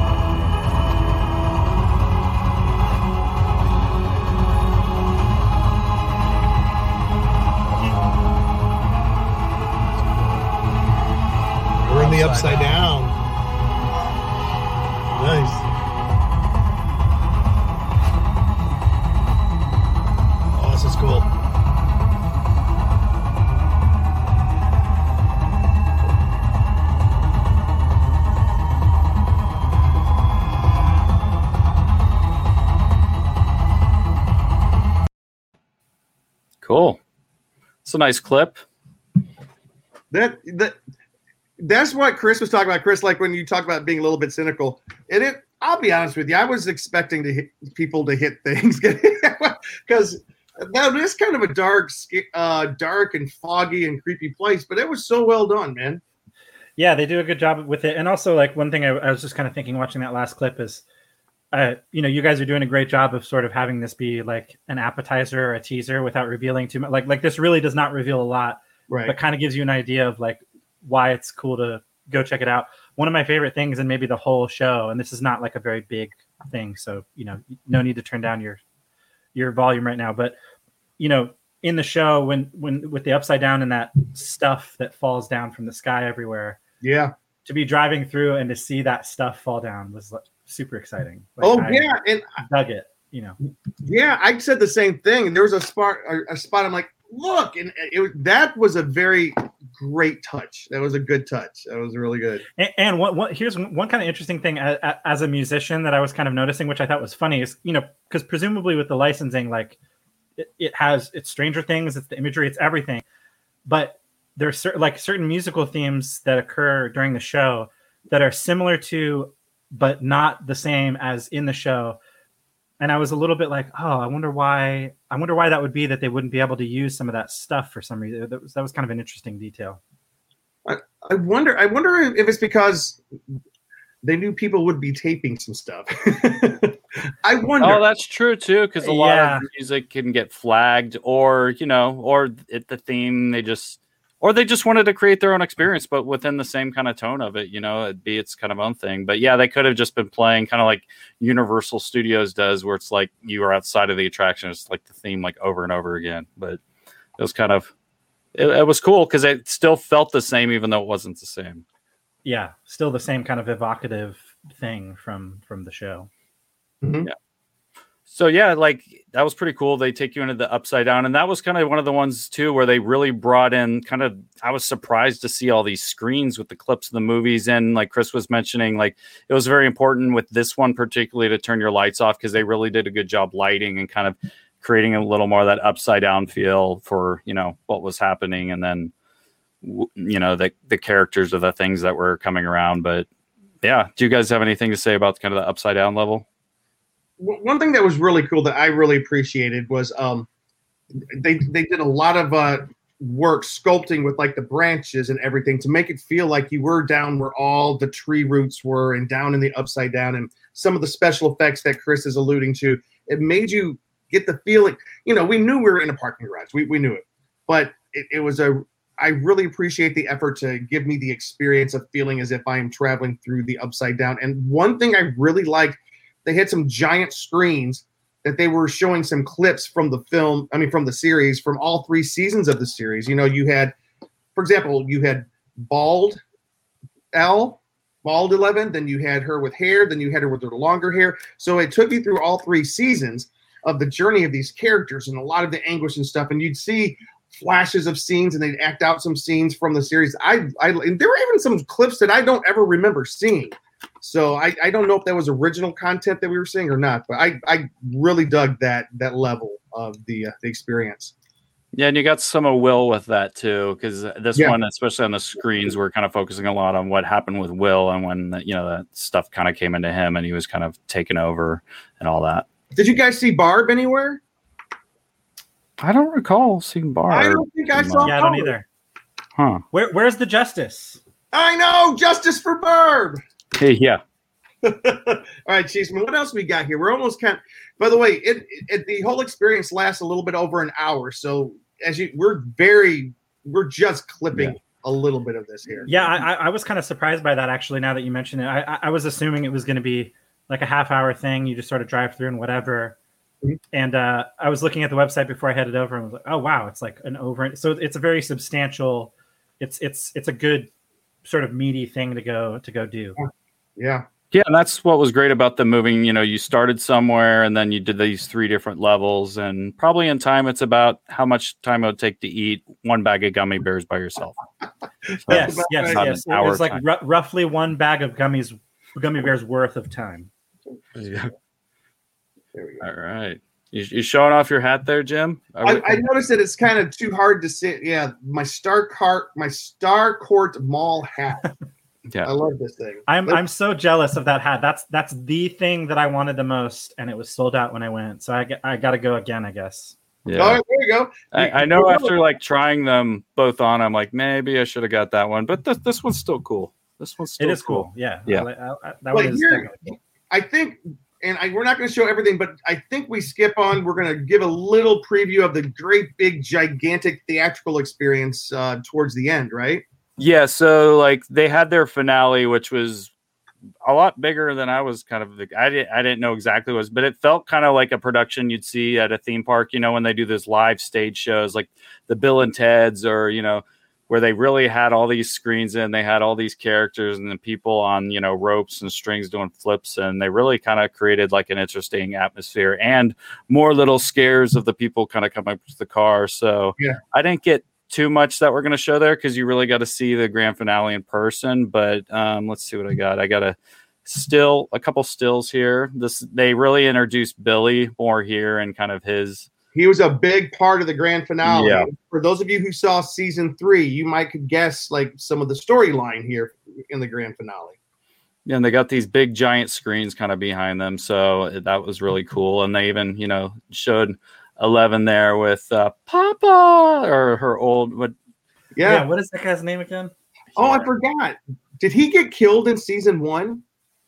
We're in the upside down. Nice. Oh, this is cool. Cool. It's a nice clip. That that that's what Chris was talking about. Chris, like when you talk about being a little bit cynical, and it. I'll be honest with you. I was expecting to hit people to hit things because that is kind of a dark, uh, dark and foggy and creepy place. But it was so well done, man. Yeah, they do a good job with it. And also, like one thing I, I was just kind of thinking watching that last clip is, uh, you know, you guys are doing a great job of sort of having this be like an appetizer or a teaser without revealing too much. Like, like this really does not reveal a lot, Right. but kind of gives you an idea of like why it's cool to go check it out. One of my favorite things in maybe the whole show, and this is not like a very big thing, so you know, no need to turn down your your volume right now. But you know, in the show, when when with the upside down and that stuff that falls down from the sky everywhere, Yeah. to be driving through and to see that stuff fall down was like, super exciting. Like, Oh I yeah, and dug it. You know, yeah, I said the same thing. There was a spot, a, a spot. I'm like, look, and it was, that was a very great touch. That was a good touch. That was really good. And, and what, what here's one kind of interesting thing as, as a musician that I was kind of noticing, which I thought was funny, is you know because presumably with the licensing, like it, it has it's Stranger Things, it's the imagery, it's everything, but there's certain like certain musical themes that occur during the show that are similar to, but not the same as in the show. And I was a little bit like, oh, I wonder why. I wonder why that would be that they wouldn't be able to use some of that stuff for some reason. That was that was kind of an interesting detail. I, I wonder. I wonder if it's because they knew people would be taping some stuff. I wonder. Oh, that's true too, because a lot Yeah. of music can get flagged, or you know, or it, the theme they just, or they just wanted to create their own experience, but within the same kind of tone of it. You know, it'd be its kind of own thing. But yeah, they could have just been playing kind of like Universal Studios does, where it's like you are outside of the attraction, it's like the theme like over and over again. But it was kind of, it, it was cool because it still felt the same, even though it wasn't the same. Yeah, still the same kind of evocative thing from from the show. Mhm. Yeah. So yeah, like that was pretty cool. They take you into the upside down, and that was kind of one of the ones too where they really brought in kind of. I was surprised to see all these screens with the clips of the movies, and like Chris was mentioning, like it was very important with this one particularly to turn your lights off because they really did a good job lighting and kind of creating a little more of that upside down feel for you know what was happening, and then w- you know the the characters of the things that were coming around. But yeah, do you guys have anything to say about kind of the upside down level? one thing that was really cool that I really appreciated was um, they they did a lot of uh, work sculpting with like the branches and everything to make it feel like you were down where all the tree roots were and down in the upside down, and some of the special effects that Chris is alluding to. It made you get the feeling, you know, we knew we were in a parking garage. We we knew it, but it, it was a. I really appreciate the effort to give me the experience of feeling as if I am traveling through the upside down. And one thing I really liked, they had some giant screens that they were showing some clips from the film, I mean, from the series, from all three seasons of the series. You know, you had, for example, you had Bald Elle, Bald Eleven, then you had her with hair, then you had her with her longer hair. So it took you through all three seasons of the journey of these characters and a lot of the anguish and stuff. And you'd see flashes of scenes, and they'd act out some scenes from the series. I, I, and there were even some clips that I don't ever remember seeing. So I, I don't know if that was original content that we were seeing or not, but I, I really dug that that level of the uh, the experience. Yeah, and you got some of Will with that too, because this Yeah. one, especially on the screens, we're kind of focusing a lot on what happened with Will and when you know that stuff kind of came into him and he was kind of taken over and all that. Did you guys see Barb anywhere? I don't recall seeing Barb. I don't think I saw Yeah, I don't Barb. either. Huh? Where Where's the justice? I know, justice for Barb. Hey, yeah. All right, Cheeseman, what else we got here? We're almost kind of, by the way, it, it the whole experience lasts a little bit over an hour. So as you, we're very, we're just clipping Yeah. a little bit of this here. Yeah, I, I was kind of surprised by that actually. Now that you mention it, I, I- I was assuming it was going to be like a half hour thing. You just sort of drive through and whatever. Mhm. And uh, I was looking at the website before I headed over and was like, oh wow, it's like an over. So it's a very substantial. It's it's it's a good sort of meaty thing to go to go do. Yeah. Yeah, and that's what was great about the moving. You know, you started somewhere and then you did these three different levels, and probably in time, it's about how much time it would take to eat one bag of gummy bears by yourself. So Yes, about yes, about yes. an It hour was like time. r- roughly one bag of gummies, gummy bears worth of time. Yeah. There we go. All right. You, you showing off your hat there, Jim? Are I, we- I noticed that it's kind of too hard to see. Yeah, my Star Cart, my Star Court Mall hat. yeah. I love this thing. I'm Let's- I'm so jealous of that hat. That's that's the thing that I wanted the most, and it was sold out when I went. So I, g- I got to go again, I guess. yeah. All right, there you go. I, I know after like trying them both on, I'm like, maybe I should have got that one, but this this one's still cool. This one's still It is cool. cool. Yeah. Yeah. I, I, I, that Well, one is. here- definitely cool. I think, and I, we're not going to show everything, but I think we skip on. We're going to give a little preview of the great, big, gigantic theatrical experience uh, towards the end, right? Yeah, so like they had their finale, which was a lot bigger than I was kind of. I didn't I didn't know exactly what it was, but it felt kind of like a production you'd see at a theme park. You know, when they do those live stage shows, like the Bill and Ted's, or you know, where they really had all these screens in, they had all these characters and the people on you know ropes and strings doing flips, and they really kind of created like an interesting atmosphere and more little scares of the people kind of coming up to the car. So Yeah. I didn't get too much that we're going to show there because you really got to see the grand finale in person. But um, let's see what I got. I got a still a couple stills here. This they really introduced Billy more here and kind of his. He was a big part of the grand finale. Yeah. For those of you who saw season three, you might could guess like some of the storyline here in the grand finale. Yeah, and they got these big giant screens kind of behind them, so that was really cool. And they even you know showed Eleven there with uh, Papa or her old what. Yeah. Yeah. What is that guy's name again? Oh, I forgot. Did he get killed in season one?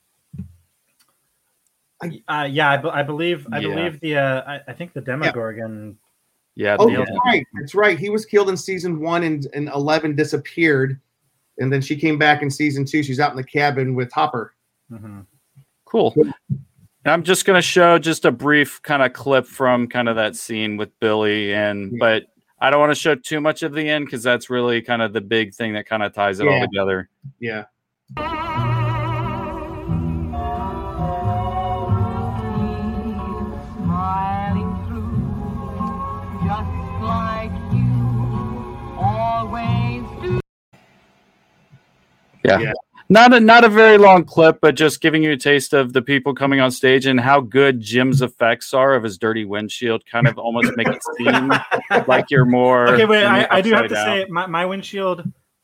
Uh, yeah, I, be- I believe I Yeah. believe the uh, I, I think the Demogorgon. Yeah, Oh, the- that's right. That's right. He was killed in season one, and, and Eleven disappeared, and then she came back in season two. She's out in the cabin with Hopper. Mm-hmm. Cool. And I'm just going to show just a brief kind of clip from kind of that scene with Billy, and but I don't want to show too much of the end because that's really kind of the big thing that kind of ties it all Yeah. together. Yeah. Smiling through, just like you always do. Yeah. Yeah. Not a not a very long clip, but just giving you a taste of the people coming on stage and how good Jim's effects are of his dirty windshield. Kind of almost make it seem like you're more. Okay, wait. in the I, I do have upside to down. say my, my windshield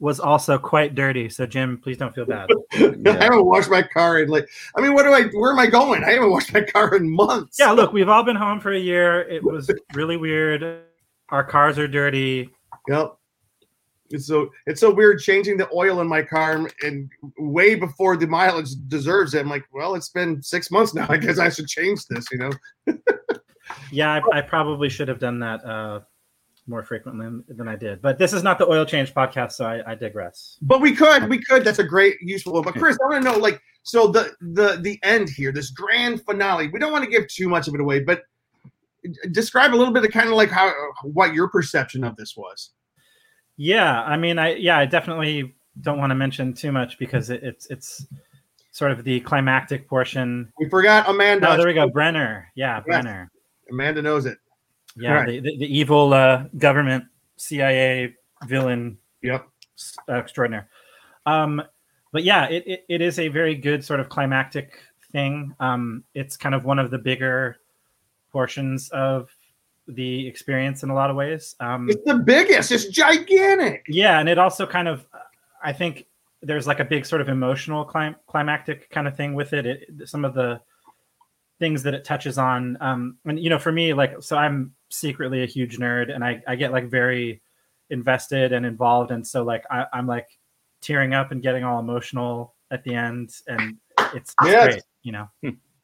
was also quite dirty. So Jim, please don't feel bad. Yeah. I haven't washed my car in like. I mean, what do I? Where am I going? I haven't washed my car in months. Yeah, look, we've all been home for a year. It was really weird. Our cars are dirty. Yep. It's so it's so weird changing the oil in my car and way before the mileage deserves it. I'm like, well, it's been six months now. I guess I should change this. You know. Yeah, I, I probably should have done that uh, more frequently than I did. But this is not the oil change podcast, so I, I digress. But we could, we could. That's a great, useful one. But Chris, I want to know, like, so the the the end here, this grand finale. We don't want to give too much of it away, but describe a little bit of kind of like how what your perception of this was. Yeah, I mean, I yeah, I definitely don't want to mention too much because it, it's it's sort of the climactic portion. We forgot Amanda. Oh, there we go, Brenner. Yeah, yes. Brenner. Amanda knows it. Yeah, right. the, the the evil uh, government C I A villain. Yep, uh, extraordinaire. Um, but yeah, it, it it is a very good sort of climactic thing. Um, it's kind of one of the bigger portions of the experience in a lot of ways. Um, it's the biggest. It's gigantic. Yeah, and it also kind of, I think there's like a big sort of emotional clim- climactic kind of thing with it. it. Some of the things that it touches on, um, and you know, for me, like, so I'm secretly a huge nerd, and I, I get like very invested and involved, and so like I, I'm like tearing up and getting all emotional at the end, and it's, it's yes. great, you know.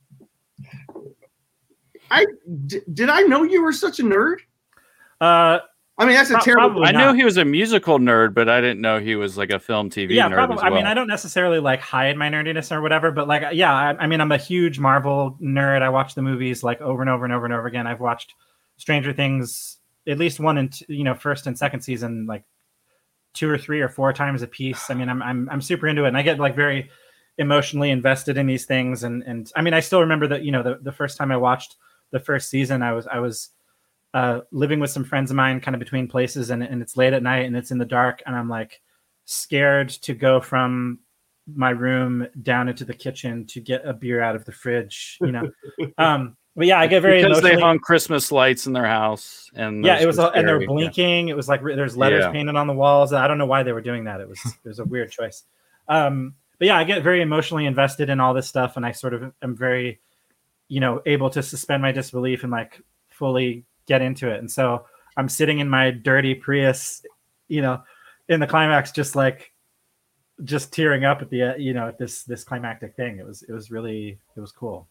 I d- did I know you were such a nerd? Uh, I mean, that's a terrible. I knew he was a musical nerd, but I didn't know he was like a film T V yeah, nerd probably. as well. I mean, I don't necessarily like hide my nerdiness or whatever, but like, yeah, I, I mean, I'm a huge Marvel nerd. I watch the movies like over and over and over and over again. I've watched Stranger Things at least one and two, you know, first and second season like two or three or four times a piece. I mean, I'm I'm I'm super into it, and I get like very emotionally invested in these things. And and I mean, I still remember that, you know, the, the first time I watched the first season, I was I was uh, living with some friends of mine, kind of between places, and and it's late at night and it's in the dark, and I'm like scared to go from my room down into the kitchen to get a beer out of the fridge, you know. um, but yeah, I get very because emotionally. they hung Christmas lights in their house, and yeah, it was, was and they're scary. blinking. Yeah. It was like there's letters yeah. painted on the walls. I don't know why they were doing that. It was it was a weird choice. Um, but yeah, I get very emotionally invested in all this stuff, and I sort of am very, you know, able to suspend my disbelief and like fully get into it. And so I'm sitting in my dirty Prius, you know, in the climax, just like, just tearing up at the, uh, you know, at this, this climactic thing. It was, it was really, it was cool.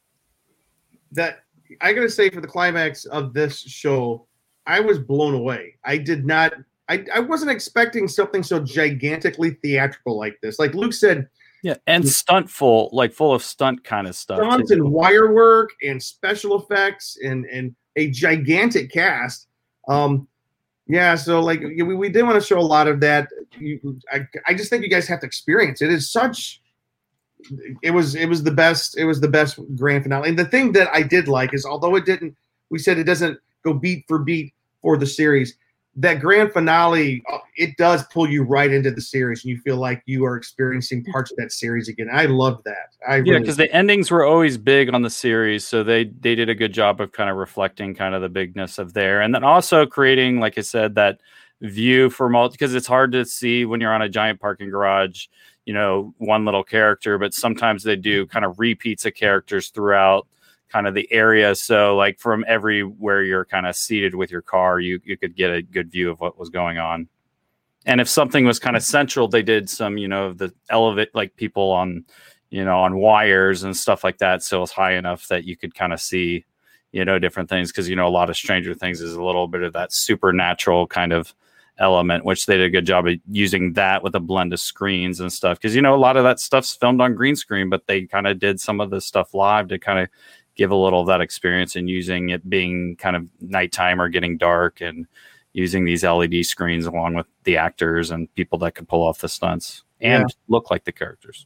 That I got to say for the climax of this show, I was blown away. I did not, I, I wasn't expecting something so gigantically theatrical like this. Like Luke said, yeah, and stunt full, like full of stunt kind of stuff. Stunts and wire work and special effects and and a gigantic cast. Um, yeah, so like we, we did want to show a lot of that. You, I I just think you guys have to experience it. It's such. It was it was the best. It was the best grand finale. And the thing that I did like is, although it didn't, we said it doesn't go beat for beat for the series. That grand finale, it does pull you right into the series, and you feel like you are experiencing parts of that series again. I love that. I yeah, really because the endings were always big on the series, so they they did a good job of kind of reflecting kind of the bigness of there, and then also creating, like I said, that view for multi. Because it's hard to see when you're on a giant parking garage, you know, one little character, but sometimes they do kind of repeats of characters throughout kind of the area. So like from everywhere you're kind of seated with your car, you, you could get a good view of what was going on. And if something was kind of central, they did some, you know, the elevate, like people on, you know, on wires and stuff like that. So it's high enough that you could kind of see, you know, different things. Cause you know, a lot of Stranger Things is a little bit of that supernatural kind of element, which they did a good job of using that with a blend of screens and stuff. Cause you know, a lot of that stuff's filmed on green screen, but they kind of did some of the stuff live to kind of give a little of that experience, and using it being kind of nighttime or getting dark, and using these L E D screens along with the actors and people that could pull off the stunts and Yeah. look like the characters.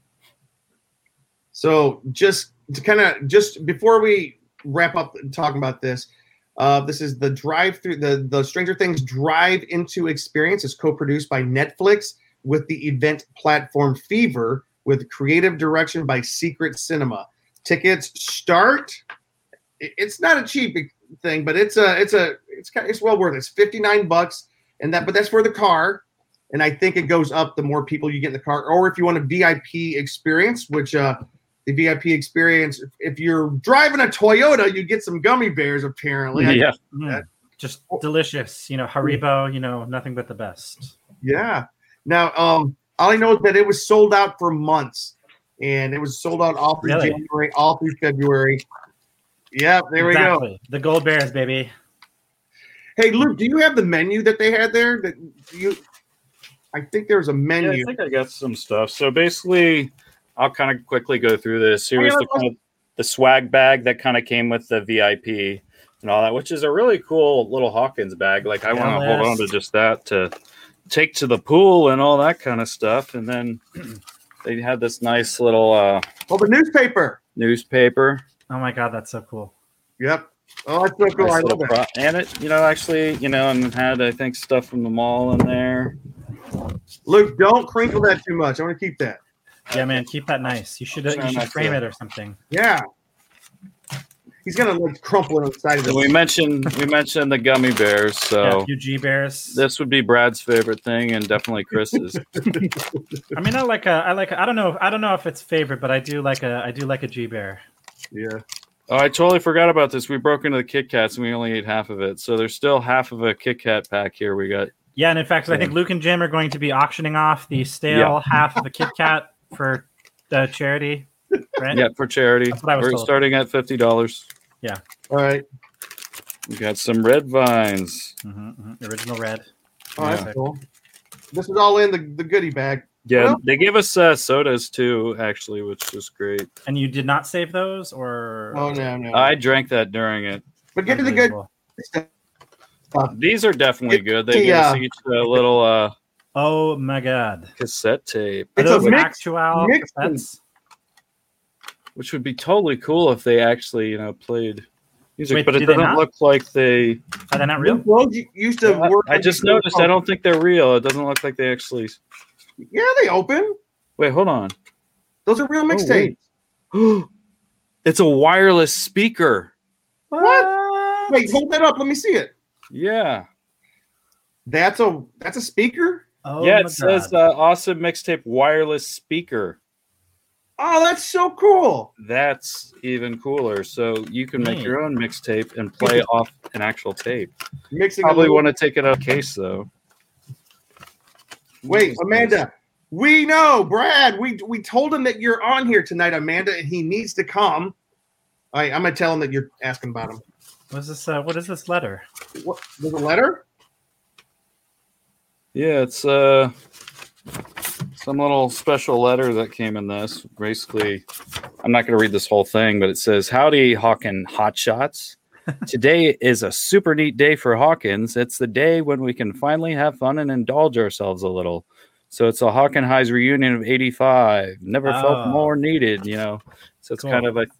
So just to kind of just before we wrap up talking about this, uh, this is the drive through the the Stranger Things Drive Into Experience. Is co-produced by Netflix with the event platform Fever, with creative direction by Secret Cinema. Tickets start. It's not a cheap thing, but it's a it's a it's it's well worth it. It's fifty-nine bucks, and that but that's for the car. and I think it goes up the more people you get in the car. Or if you want a V I P experience, which uh, the V I P experience, if you're driving a Toyota, you get some gummy bears, apparently. Yeah. Mm, just delicious. You know, Haribo, you know, nothing but the best. Yeah. Now, um, all I know is that it was sold out for months, and it was sold out all through Really? January, all through February. Yeah, there Exactly. we go. The gold bears, baby. Hey, Luke, do you have the menu that they had there? That you, I think there was a menu. Yeah, I think I got some stuff. So basically, I'll kind of quickly go through this. Here's Oh, yeah, the, kind of, the swag bag that kind of came with the V I P and all that, which is a really cool little Hawkins bag. Like, I want to hold on to just that to take to the pool and all that kind of stuff. And then they had this nice little uh, oh, the newspaper. Newspaper. Oh my God, that's so cool. Yep. Oh, that's so cool. Nice I love little that. pro- and it, you know, actually, you know, and had, I think, stuff from the mall in there. Luke, don't crinkle that too much. I want to keep that. Yeah, man, keep that nice. You should uh, Try you should not frame to. it or something. Yeah. He's gonna like crumple it on the side of So it. we mentioned we mentioned the gummy bears, so Yeah, U G bears. this would be Brad's favorite thing, and definitely Chris's. I mean, I like a, I like, a, I don't know, I don't know if it's favorite, but I do like a, I do like a G bear. Yeah. Oh, I totally forgot about this. We broke into the Kit Kats and we only ate half of it, so there's still half of a Kit Kat pack here. We got. Yeah, and in fact, I think Luke and Jim are going to be auctioning off the stale Yeah. half of a Kit Kat for the charity. Right? Yeah, for charity. That's what I was We're told. starting at fifty dollars. Yeah. All right. We got some red vines. Mm-hmm, mm-hmm. Original red. All right. Yeah. Cool. This is all in the, the goodie bag. Yeah, Well- they gave us uh, sodas too, actually, which was great. And you did not save those, or Oh no, no. I drank that during it. But get to the good Unbelievable. stuff. These are definitely good. They the, gave us uh, each a little uh, Oh my God! cassette tape. Are It's a those mix- actual mix- cassettes? Which would be totally cool if they actually, you know, played music. Wait, but it do they doesn't not? look like they. Are they not real? Well, you used to work. I just noticed. I don't think they're real. It doesn't look like they actually. Yeah, they open. Wait, hold on. Those are real mixtapes. wait. It's a wireless speaker. What? Wait, hold that up. Let me see it. Yeah. That's a that's a speaker. Oh yeah, my it says God. uh, awesome mixtape wireless speaker. Oh, that's so cool. That's even cooler. So you can make Neat. your own mixtape and play off an actual tape. Mixing. a Probably little- want to take it out of case though. Wait, Amanda. We know, Brad. We we told him that you're on here tonight, Amanda, and he needs to come. All right, I'm gonna tell him that you're asking about him. What's this? Uh, what is this letter? What? There's a letter. Yeah, it's uh some little special letter that came in this. Basically, I'm not going to read this whole thing, but it says, "Howdy, Hawkin Hotshots. Today is a super neat day for Hawkins. It's the day when we can finally have fun and indulge ourselves a little. So it's a Hawkin Highs reunion of eighty-five. Never Oh. felt more needed, you know. So it's Cool. kind of a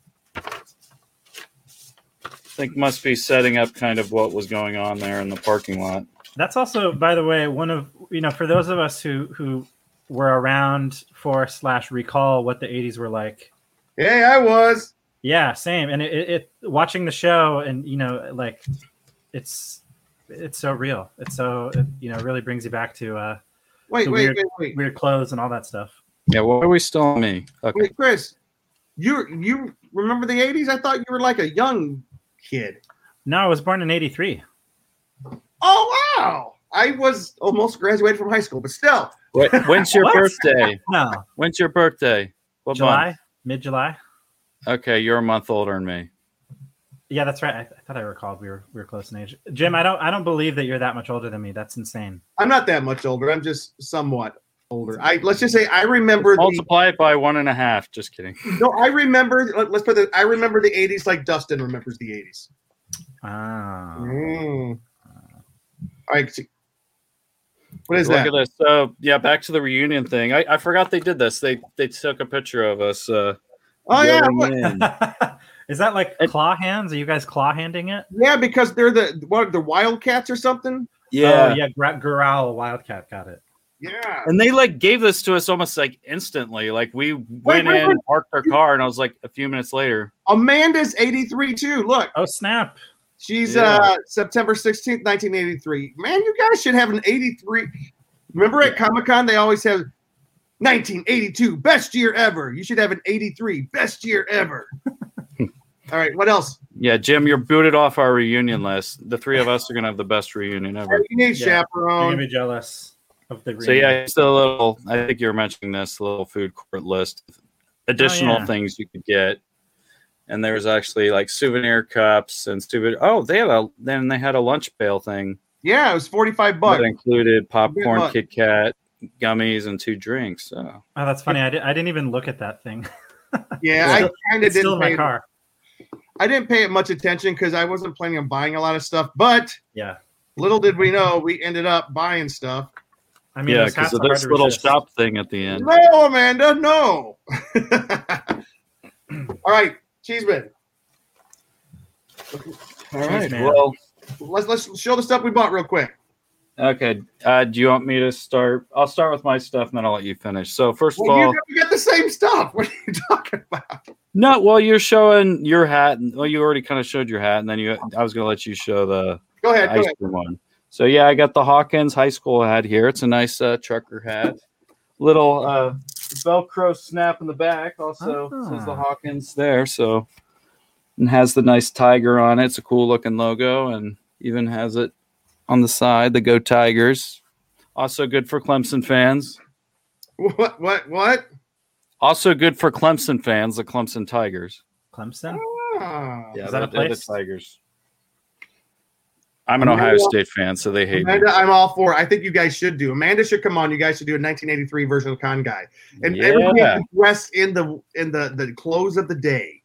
I think must be setting up kind of what was going on there in the parking lot. That's also, by the way, one of you know, for those of us who who were around for slash recall what the eighties were like. Hey, I was. Yeah, same. And it, it, it watching the show, and you know, like it's it's so real. It's so it, you know, really brings you back to uh, Wait, the wait, weird, wait, wait. weird clothes and all that stuff. Yeah, what are we still on me? Okay. Wait, Chris. You you remember the eighties? I thought you were like a young kid. No, I was born in eighty-three. Oh wow! I was almost graduated from high school, but still. Wait, when's your What? birthday? No, When's your birthday? What July, month? mid July. Okay, you're a month older than me. Yeah, that's right. I, I thought I recalled we were we were close in age. Jim, I don't I don't believe that you're that much older than me. That's insane. I'm not that much older. I'm just somewhat older. I let's just say I remember the Multiply it by one and a half. Just kidding. no. I remember. Let, let's put it. I remember the eighties like Dustin remembers the eighties. Ah. Mm. All right. see- What is Look that? at this. So yeah, back to the reunion thing. I, I forgot they did this. They they took a picture of us. Uh, Oh yeah, going look. in. Is that like claw hands? Are you guys claw handing it? yeah, because they're the what the Wildcats or something. Yeah. Oh, yeah. Gra- Growl Wildcat got it. Yeah. And they like gave this to us almost like instantly. Like we went wait, in, wait. parked our car, and I was like a few minutes later. Amanda's eighty-three too. Look, Oh snap! she's Yeah. uh September sixteenth, nineteen eighty-three. Man, you guys should have an eighty-three. Remember at Comic-Con, they always have nineteen eighty-two, best year ever. You should have an eighty-three, best year ever. All right, what else? Yeah, Jim, you're booted off our reunion list. The three of us are going to have the best reunion ever. You need Yeah. chaperone. You're gonna be jealous of the. So yeah, it's a little. I think you were mentioning this a little food court list, additional Oh, yeah. things you could get, and there was actually like souvenir cups and souvenir. Oh, they had a then they had a lunch pail thing Yeah, it was forty-five bucks. that included popcorn, bucks. Kit Kat, gummies, and two drinks. So Oh, that's funny. I, di- I didn't even look at that thing. Yeah, It's I still- kind of it's still didn't in my pay. car. I didn't pay it much attention because I wasn't planning on buying a lot of stuff. But Yeah. little did we know, we ended up buying stuff. I mean, yeah, those because hats of are hard this to little resist. shop thing at the end. No, Amanda, no. All right, Cheeseman. All right. man. Well, Let's let's show the stuff we bought real quick. okay. Uh, do you want me to start? I'll start with my stuff, and then I'll let you finish. So first of Well, all, you got, we got the same stuff. What are you talking about? no. Well, you're showing your hat. and- Well, you already kind of showed your hat, and then you. I was going to let you show the Go ahead. Go ice ahead. cream one. So yeah, I got the Hawkins High School hat here. It's a nice uh, trucker hat. Little uh, Velcro snap in the back. Also says the Ah. Hawkins there. So and has the nice tiger on it. It's a cool looking logo, and even has it on the side. The Go Tigers. Also good for Clemson fans. What? What? What? Also good for Clemson fans. The Clemson Tigers. Clemson. Ah. Yeah, Is that a they're the place? Tigers. I'm an Amanda- Ohio State fan, so they hate me. Amanda, I'm all for. I think you guys should do. Amanda should come on. You guys should do a nineteen eighty-three version of Con Guy, and Yeah. everybody should dress in the in the the clothes of the day.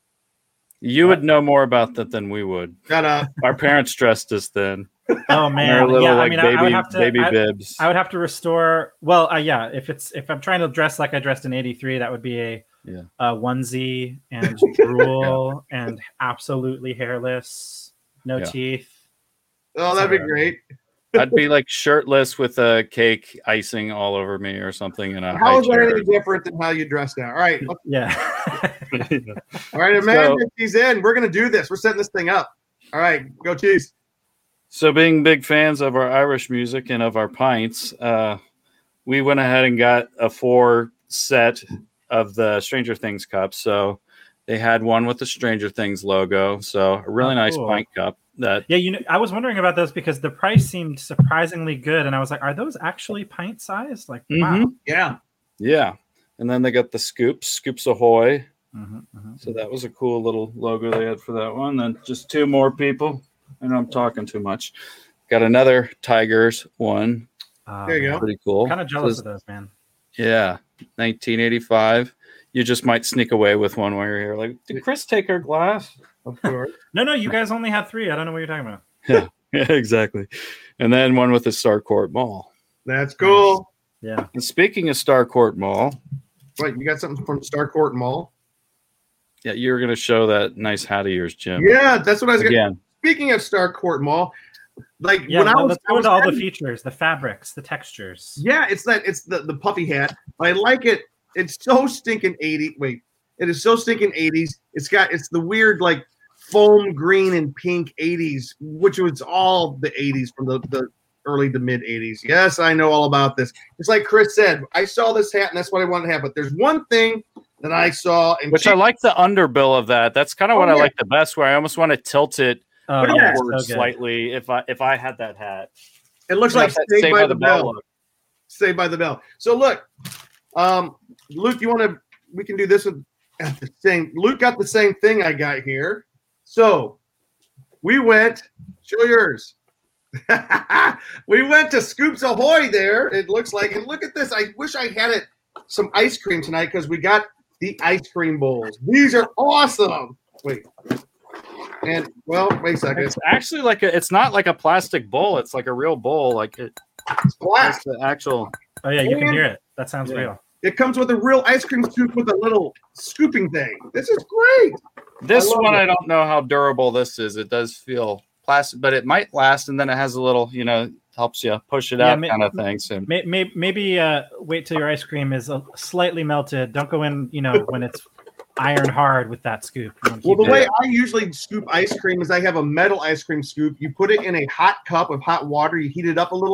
You would know more about that than we would. Shut up. Our parents dressed us then. Oh They're man, little, yeah. like, I mean, I- I would baby- have to. baby I, bibs. I would have to restore. Well, uh, yeah. If it's if I'm trying to dress like I dressed in eighty-three, that would be a, Yeah. a onesie and drool and absolutely hairless, no Yeah. teeth. Oh, that'd be great. I'd be like shirtless with a cake icing all over me or something in a How high is that chair. anything different than how you dress now? All right. let's- Yeah. All right, Amanda, So- she's in. We're gonna do this. We're setting this thing up. All right, go Cheese. So, being big fans of our Irish music and of our pints, uh, we went ahead and got a four set of the Stranger Things cups. So, they had one with the Stranger Things logo. So, a really Oh, nice cool. pint cup. That Yeah, you know, I was wondering about those because the price seemed surprisingly good, and I was like, "Are those actually pint sized?" Like, wow. Mhm. Yeah. Yeah. And then they got the Scoops, Scoops Ahoy. Mhm, mhm. So that was a cool little logo they had for that one. Then just two more people. I know I'm talking too much. Got another Tigers one. Uh, There you go. Pretty cool. Kind of jealous Says- of those, man. Yeah. nineteen eighty-five. You just might sneak away with one while you're here. Like, did Chris take her glass? Of course. No, no, you guys only had three. I don't know what you're talking about. Yeah. Yeah, exactly. And then one with the Starcourt Mall. That's cool. Yeah. And speaking of Starcourt Mall, Wait, you got something from Starcourt Mall? yeah, you were going to show that nice hat of yours, Jim. Yeah, that's what I was. Gonna, Again. Speaking of Starcourt Mall, like Yeah, when I well, was, let's I go was into all the having- features, the fabrics, the textures. Yeah, it's that it's the, the puffy hat. But I like it. It's so stinking eighty. Wait, it is so stinking eighties. It's got it's the weird like foam green and pink eighties, which was all the eighties from the, the early to mid eighties. Yes, I know all about this. It's like Chris said, I saw this hat and that's what I wanted to have. But there's one thing that I saw, and Which I like the underbill of that. That's kind of Oh, what I yeah. like the best, where I almost want to tilt it Oh, yeah, upward so good. slightly if I if I had that hat. It looks Not like that Saved Saved by the Bell. look. Saved by the Bell. So look, um, Luke, you want to? We can do this with at the same. Luke got the same thing I got here. So we went. Show yours. We went to Scoops Ahoy there. It looks like, and look at this. I wish I had it some ice cream tonight because we got the ice cream bowls. These are awesome. Wait. And well, wait a second. It's actually like a. It's not like a plastic bowl. It's like a real bowl. Like it, It's black. it's the actual. Oh yeah, you can And- hear it. That sounds Yeah. real. It comes with a real ice cream scoop with a little scooping thing. This is great. This I love one, it. I don't know how durable this is. It does feel plastic, but it might last. And then it has a little, you know, helps you push it Yeah, out ma- kind of thing. So May, may, maybe uh, wait till your ice cream is uh, slightly melted. Don't go in, you know, when it's iron hard with that scoop. You wanna Well, keep the it- way I usually scoop ice cream is I have a metal ice cream scoop. You put it in a hot cup of hot water. You heat it up a little bit.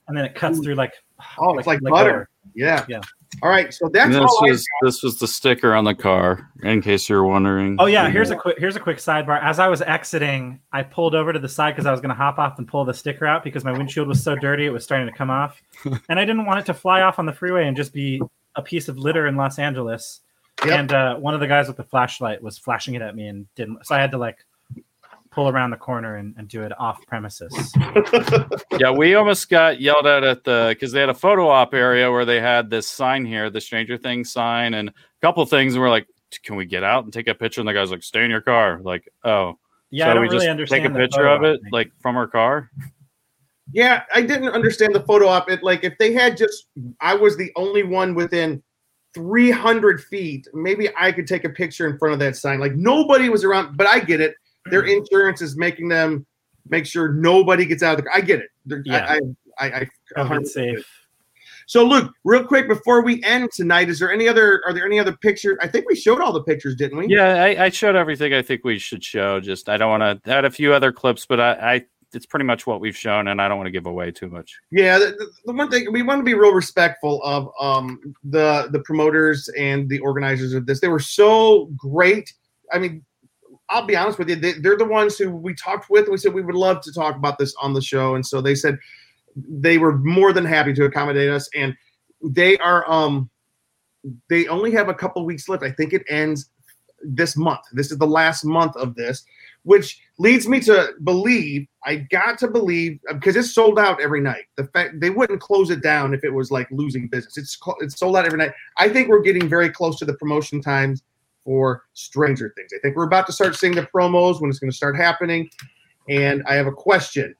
and then it cuts through like oh, like, it's like, like butter. butter. Yeah, yeah. All right, so that's And this all I was this was the sticker on the car, in case you're wondering. Oh yeah, here's a quick here's a quick sidebar. As I was exiting, I pulled over to the side because I was going to hop off and pull the sticker out because my windshield was so dirty it was starting to come off, and I didn't want it to fly off on the freeway and just be a piece of litter in Los Angeles. Yep. And uh, one of the guys with the flashlight was flashing it at me and didn't. So I had to like pull around the corner and, and do it off premises. Yeah, we almost got yelled at at the because they had a photo op area where they had this sign here, the Stranger Things sign, and a couple things. And we're like, "Can we get out and take a picture?" And the guy's like, "Stay in your car." Like, oh, yeah, so I don't we really just understand take a the picture photo of it, op thing. like from our car. Yeah, I didn't understand the photo op. It like if they had just, I was the only one within three hundred feet. Maybe I could take a picture in front of that sign. Like nobody was around, but I get it. Their insurance is making them make sure nobody gets out of the car. I get it. They're, Yeah. I, I, I, I COVID safe. So, Luke, real quick before we end tonight, is there any other? Are there any other pictures? I think we showed all the pictures, didn't we? Yeah, I, I showed everything I think we should show. Just I don't want to add a few other clips, but I, I it's pretty much what we've shown, and I don't want to give away too much. Yeah, the, the, the one thing we want to be real respectful of um, the the promoters and the organizers of this. They were so great. I mean, I'll be honest with you. They, they're the ones who we talked with. And we said we would love to talk about this on the show, and so they said they were more than happy to accommodate us. And they are um, they only have a couple weeks left. I think it ends this month. This is the last month of this, which leads me to believe, I got to believe, because it's sold out every night. The fact they wouldn't close it down if it was like losing business. It's it's sold out every night. I think we're getting very close to the promotion times for Stranger Things. I think we're about to start seeing the promos when it's going to start happening. And I have a question.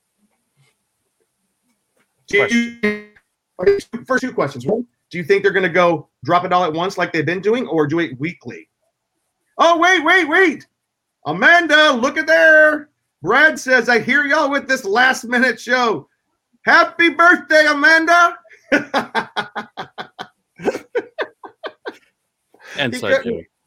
question. You, okay, first two questions. One, do you think they're going to go drop it all at once like they've been doing, or do it weekly? Oh, wait, wait, wait. Amanda, look at there. Brad says, I hear y'all with this last minute show. Happy birthday, Amanda. And so,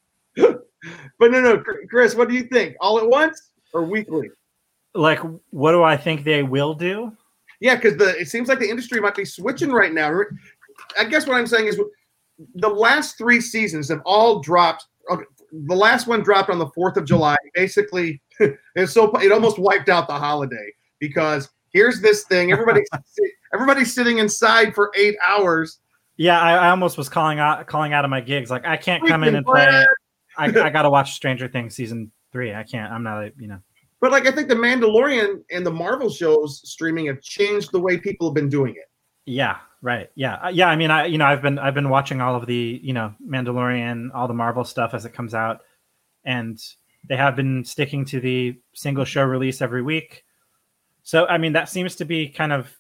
but no, no, Chris, what do you think? All at once or weekly? Like, what do I think they will do? Yeah, because the it seems like the industry might be switching right now. I guess what I'm saying is the last three seasons have all dropped. Okay, the last one dropped on the fourth of July. Basically, it's so it almost wiped out the holiday because here's this thing. Everybody's everybody's sitting inside for eight hours. Yeah, I, I almost was calling out calling out of my gigs. Like, I can't come in and play. I, I got to watch Stranger Things season three. I can't. I'm not, a, you know. But like, I think the Mandalorian and the Marvel shows streaming have changed the way people have been doing it. Yeah. Right. Yeah. Uh, yeah. I mean, I you know, I've been I've been watching all of the you know Mandalorian, all the Marvel stuff as it comes out, and they have been sticking to the single show release every week. So I mean, that seems to be kind of.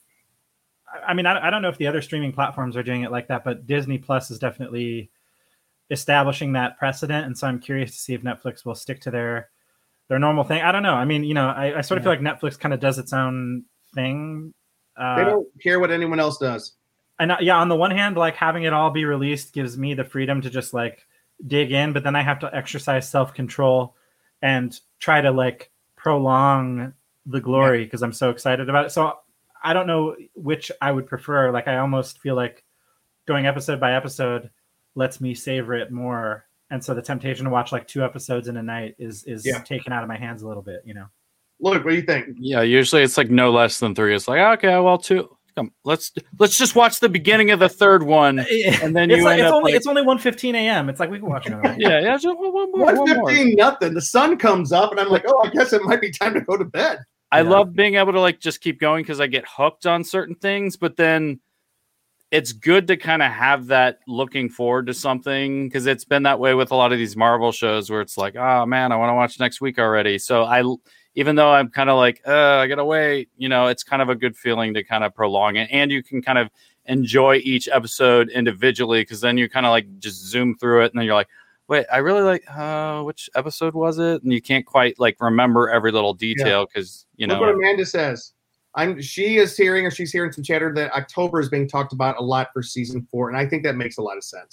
I mean, I, I don't know if the other streaming platforms are doing it like that, but Disney Plus is definitely establishing that precedent, and so I'm curious to see if Netflix will stick to their their normal thing. I don't know. I mean, you know, I, I sort of yeah. feel like Netflix kind of does its own thing. Uh, they don't care what anyone else does. And uh, yeah, on the one hand, like having it all be released gives me the freedom to just like dig in, but then I have to exercise self-control and try to like prolong the glory because yeah. I'm so excited about it. So I don't know which I would prefer. Like, I almost feel like going episode by episode lets me savor it more. And so the temptation to watch like two episodes in a night is, is yeah. taken out of my hands a little bit, you know? Look, what do you think? Yeah, usually it's like no less than three. It's like, okay, well, two. Come, let's let's just watch the beginning of the third one, and then you it's like, end it's up only like, it's only one fifteen a.m. It's like we can watch it. yeah, yeah, just one, one more. one fifteen, nothing. The sun comes up, and I'm like, oh, I guess it might be time to go to bed. I yeah. love being able to like just keep going because I get hooked on certain things, but then it's good to kind of have that looking forward to something because it's been that way with a lot of these Marvel shows where it's like, oh man, I want to watch next week already. So I. Even though I'm kind of like, uh, I gotta wait, you know, it's kind of a good feeling to kind of prolong it. And you can kind of enjoy each episode individually because then you kind of like just zoom through it and then you're like, wait, I really like, uh, which episode was it? And you can't quite like remember every little detail because, yeah. you know. Look what Amanda says. I'm, she is hearing or she's hearing some chatter that October is being talked about a lot for season four. And I think that makes a lot of sense.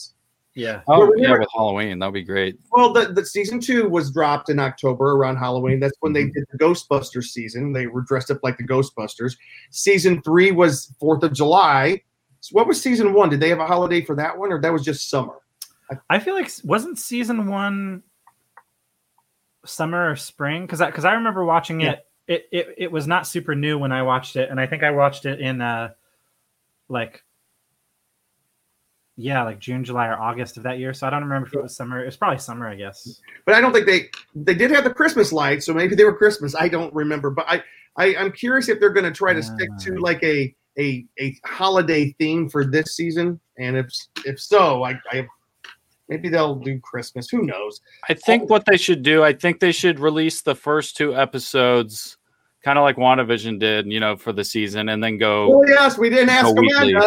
Yeah. Oh, Well, yeah, remember- with Halloween. That'd be great. Well, the, the season two was dropped in October around Halloween. That's when they did the Ghostbusters season. They were dressed up like the Ghostbusters. Season three was fourth of July. So what was season one? Did they have a holiday for that one, or that was just summer? I feel like wasn't season one summer or spring? Because I because I remember watching it. Yeah. It, it it was not super new when I watched it, and I think I watched it in uh like yeah, like June, July, or August of that year. So I don't remember if it was summer. It was probably summer, I guess. But I don't think they they did have the Christmas lights, so maybe they were Christmas. I don't remember, but I, I I'm curious if they're going to try to stick to like a a a holiday theme for this season, and if if so, I, I maybe they'll do Christmas. Who knows? I think what they should do, I think they should release the first two episodes, kind of like WandaVision did, you know, for the season, and then go. Oh yes, we didn't ask Amanda.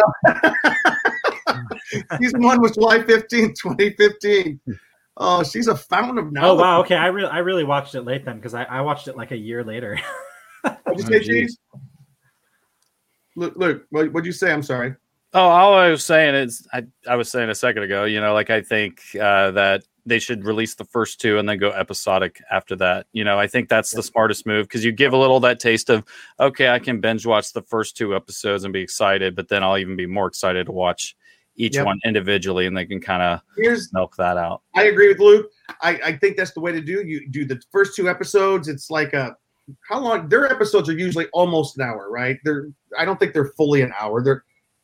Season one was July fifteenth, twenty fifteen. Oh, she's a fountain of knowledge. Oh wow, okay. I really I really watched it late then because I, I watched it like a year later. What'd you say, Cheese? Look, look, what, what'd you say? I'm sorry. Oh, all I was saying is, I, I was saying a second ago, you know, like I think uh, that they should release the first two and then go episodic after that. You know, I think that's the smartest move because you give a little that taste of, okay, I can binge watch the first two episodes and be excited, but then I'll even be more excited to watch each yep. one individually, and they can kind of milk that out. I agree with Luke. I, I think that's the way to do. You do the first two episodes. It's like a how long their episodes are usually almost an hour, right? They're I don't think they're fully an hour. They're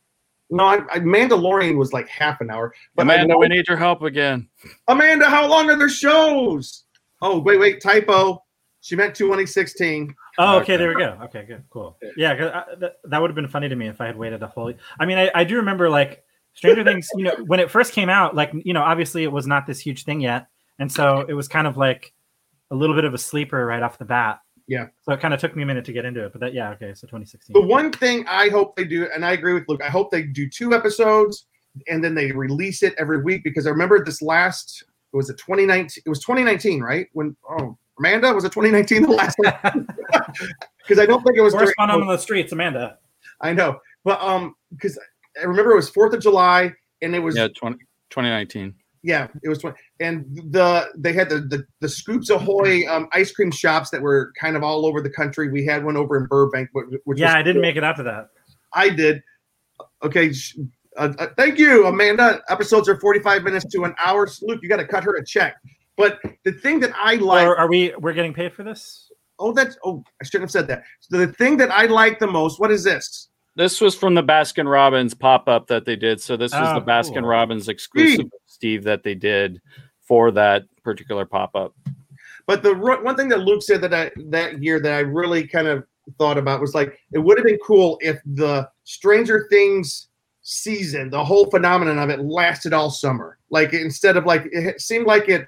no, I, I, Mandalorian was like half an hour. But Amanda, we need your help again. Amanda, how long are their shows? Oh, wait, wait, typo. She meant twenty sixteen. Oh, okay, there we go. Okay, good, cool. Yeah, cause I, that, that would have been funny to me if I had waited a whole. I mean, I, I do remember like Stranger Things. You know, when it first came out, like you know, obviously it was not this huge thing yet, and so it was kind of like a little bit of a sleeper right off the bat. Yeah. So it kind of took me a minute to get into it, but that yeah, okay. So twenty sixteen. The one thing I hope they do, and I agree with Luke, I hope they do two episodes and then they release it every week because I remember this last was it twenty nineteen? It was twenty nineteen, right? When oh Amanda was it twenty nineteen the last one? Because I don't think it was. Worst fun on the streets, Amanda. I know, but um, because I remember it was Fourth of July and it was yeah twenty nineteen. Yeah, it was twenty, and the they had the the, the Scoops Ahoy um, ice cream shops that were kind of all over the country. We had one over in Burbank, which yeah, was I didn't cool. make it out to that. I did. Okay, uh, uh, thank you, Amanda. Episodes are forty-five minutes to an hour. Luke, you got to cut her a check. But the thing that I like, or are we we're getting paid for this? Oh, that's oh, I shouldn't have said that. So the thing that I like the most, what is this? This was from the Baskin Robbins pop-up that they did. So this was oh, the Baskin cool. Robbins exclusive, Steve. Steve, that they did for that particular pop-up. But the one thing that Luke said that I, that year that I really kind of thought about was like, it would have been cool if the Stranger Things season, the whole phenomenon of it lasted all summer. Like instead of like, it seemed like it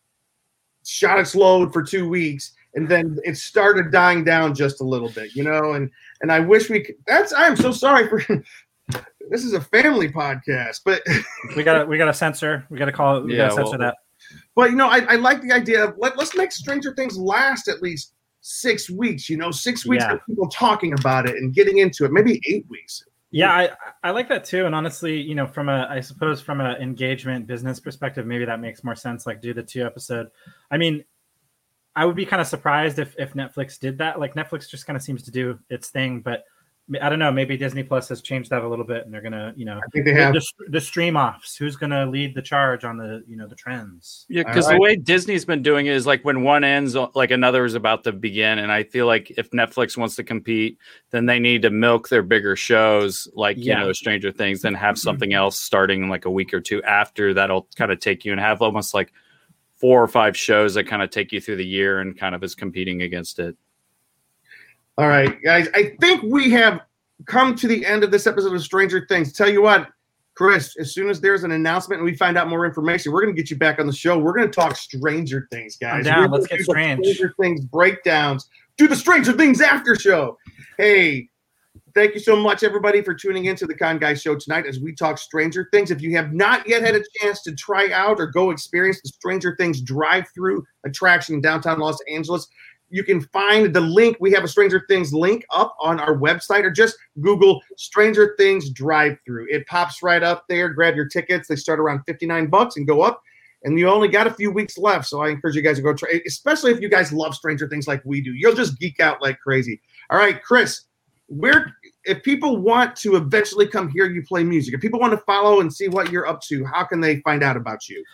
shot its load for two weeks. And then it started dying down just a little bit, you know, and and I wish we could. That's I'm so sorry for. This is a family podcast, but we gotta we gotta censor. We gotta call it. We yeah, gotta censor well, that. But you know, I, I like the idea of let, let's make Stranger Things last at least six weeks. You know, six weeks Yeah. of people talking about it and getting into it. Maybe eight weeks. Yeah, I, I like that too. And honestly, you know, from a I suppose from an engagement business perspective, maybe that makes more sense. Like do the two episode. I mean. I would be kind of surprised if, if Netflix did that. Like Netflix just kind of seems to do its thing, but I don't know. Maybe Disney Plus has changed that a little bit, and they're gonna, you know, I think they have the, the stream offs. Who's gonna lead the charge on the, you know, the trends? Yeah, because right. the way Disney's been doing it is like when one ends, like another is about to begin. And I feel like if Netflix wants to compete, then they need to milk their bigger shows, like Yeah. you know, Stranger Things, then have something else starting in like a week or two after that'll kind of take you and have almost like four or five shows that kind of take you through the year and kind of is competing against it. All right, guys. I think we have come to the end of this episode of Stranger Things. Tell you what, Chris, as soon as there's an announcement and we find out more information, we're going to get you back on the show. We're going to talk Stranger Things, guys. I'm down. We're Let's gonna get do the strange. Stranger Things breakdowns. Do the Stranger Things after show. Hey, thank you so much, everybody, for tuning into the Con Guy Show tonight as we talk Stranger Things. If you have not yet had a chance to try out or go experience the Stranger Things drive-through attraction in downtown Los Angeles, you can find the link. We have a Stranger Things link up on our website, or just Google Stranger Things drive-through. It pops right up there. Grab your tickets. They start around fifty-nine bucks and go up. And you only got a few weeks left, so I encourage you guys to go try, especially if you guys love Stranger Things like we do. You'll just geek out like crazy. All right, Chris, where if people want to eventually come hear you play music, if people want to follow and see what you're up to, how can they find out about you?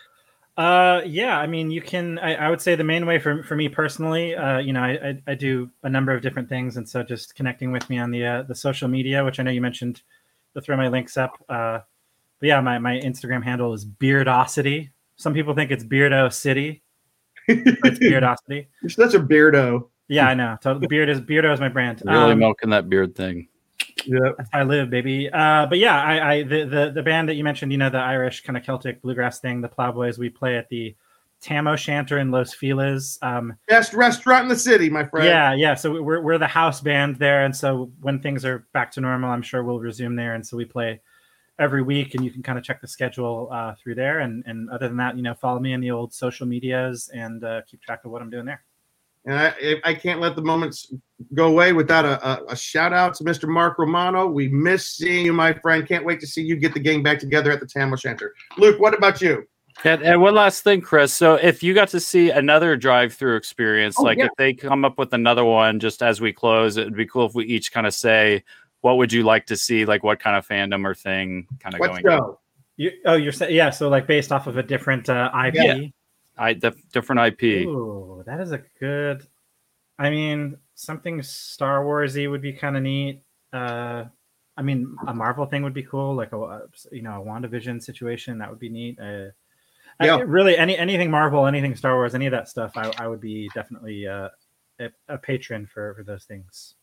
Uh, yeah, I mean, you can. I, I would say the main way for for me personally, uh, you know, I, I I do a number of different things, and so just connecting with me on the uh, the social media, which I know you mentioned, to throw my links up. Uh, but yeah, my my Instagram handle is Beardosity. Some people think it's Beardo City. It's Beardosity. You're such a beardo. Yeah, I know. So Beard is Beardo is my brand. Really Um, milking that beard thing. Yeah, that's how I live, baby. Uh, but yeah, I, I the, the the band that you mentioned, you know, the Irish kind of Celtic bluegrass thing, the Plowboys. We play at the Tam O'Shanter in Los Feliz. Um, Best restaurant in the city, my friend. Yeah, yeah. So we're we're the house band there, and so when things are back to normal, I'm sure we'll resume there. And so we play every week, and you can kind of check the schedule uh, through there. And and other than that, you know, follow me in the old social medias and uh, keep track of what I'm doing there. And I, I can't let the moments go away without a, a, a shout out to Mister Mark Romano. We miss seeing you, my friend. Can't wait to see you get the gang back together at the Tam O'Shanter. Luke, what about you? And, and one last thing, Chris. So if you got to see another drive-through experience, Oh, like yeah. if they come up with another one just as we close, it'd be cool if we each kind of say, what would you like to see? Like what kind of fandom or thing kind of Let's going go. on? You, oh, you're saying yeah. So like based off of a different uh, I P. Yeah. I def- different I P. Ooh, that is a good. I mean, something Star Warsy would be kind of neat. Uh, I mean, a Marvel thing would be cool, like a you know a WandaVision situation. That would be neat. Uh, Yeah. I, really, any anything Marvel, anything Star Wars, any of that stuff, I, I would be definitely uh, a, a patron for for those things.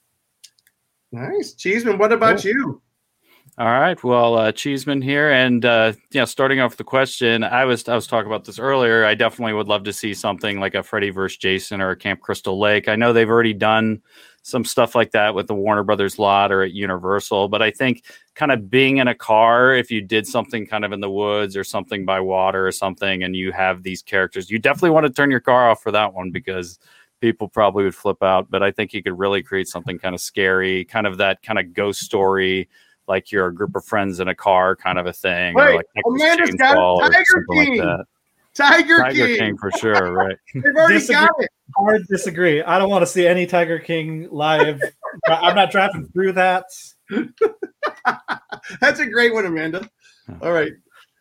Nice. Cheeseman, what about Cool. you? All right. Well, uh, Cheeseman here, and uh, yeah, starting off with the question, I was I was talking about this earlier. I definitely would love to see something like a Freddy versus Jason or a Camp Crystal Lake. I know they've already done some stuff like that with the Warner Brothers lot or at Universal, but I think kind of being in a car, if you did something kind of in the woods or something by water or something, and you have these characters, you definitely want to turn your car off for that one because people probably would flip out. But I think you could really create something kind of scary, kind of that kind of ghost story. Like you're a group of friends in a car kind of a thing. Wait, or like Texas Amanda's got Chainsaw or Tiger something King. like that. Tiger, Tiger King. King for sure, right. They've already Disagree. got it. Hard disagree. I don't want to see any Tiger King live. I'm not driving through that. That's a great one, Amanda. All right.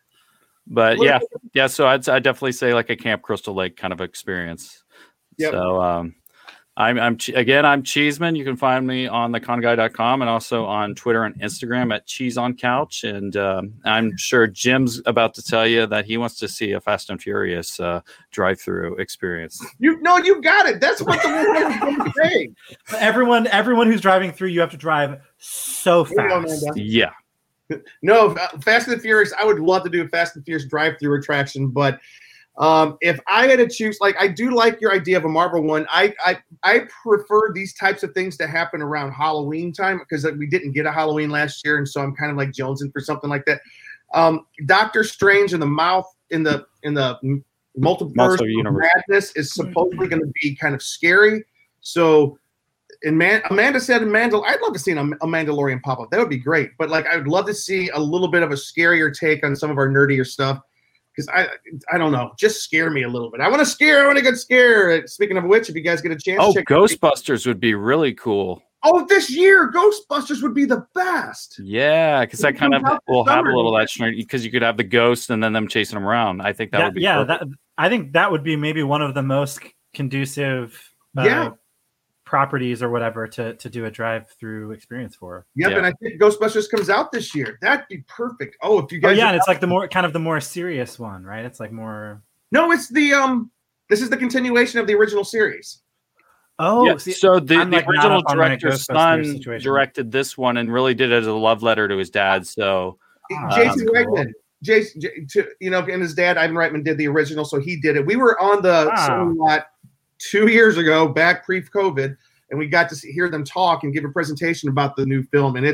But yeah, yeah. So I'd, I'd definitely say like a Camp Crystal Lake kind of experience. Yep. So um, I'm, I'm Che- again, I'm Cheeseman. You can find me on the con guy dot com and also on Twitter and Instagram at Cheese on Couch. And um, I'm sure Jim's about to tell you that he wants to see a Fast and Furious uh, drive-through experience. You no, you got it. That's what the woman was going to say. Everyone, everyone who's driving through, you have to drive so Here you go, fast. Amanda. Yeah. No, Fast and the Furious. I would love to do a Fast and Furious drive-through attraction, but um, if I had to choose, like I do like your idea of a Marvel one. I I, I prefer these types of things to happen around Halloween time because we didn't get a Halloween last year, and so I'm kind of like jonesing for something like that. Um, Doctor Strange in the mouth in the in the multiverse Multiple of universe. madness is supposedly going to be kind of scary. So. And Man- Amanda said, Mandal- I'd love to see a, a Mandalorian pop up. That would be great. But like, I would love to see a little bit of a scarier take on some of our nerdier stuff because I, I don't know, just scare me a little bit. I want to scare. I want to get scared. Speaking of which, if you guys get a chance, Oh, check Ghostbusters would be really cool. Oh, this year, Ghostbusters would be the best. Yeah, because that It kind of comes out this will have a summer. little of that because you could have the ghost and then them chasing them around. I think that That- would be yeah, perfect. that, I think that would be maybe one of the most conducive uh, Yeah. properties or whatever to to do a drive-through experience for. Yep, Yeah. and I think Ghostbusters comes out this year. That'd be perfect. Oh, if you Oh guys, yeah, are- and it's like the more kind of the more serious one, right? It's like more. no, it's the um, this is the continuation of the original series. Oh, Yeah, see, so the, I'm, the like, not original up on my director's Ghostbusters son situation. directed this one and really did it as a love letter to his dad. So Ah, Jason that's cool. Reitman, Jason, J- to, you know, and his dad Ivan Reitman did the original, so he did it. We were on the Wow. Sony lot two years ago, back pre-COVID, and we got to see, hear them talk and give a presentation about the new film. And it's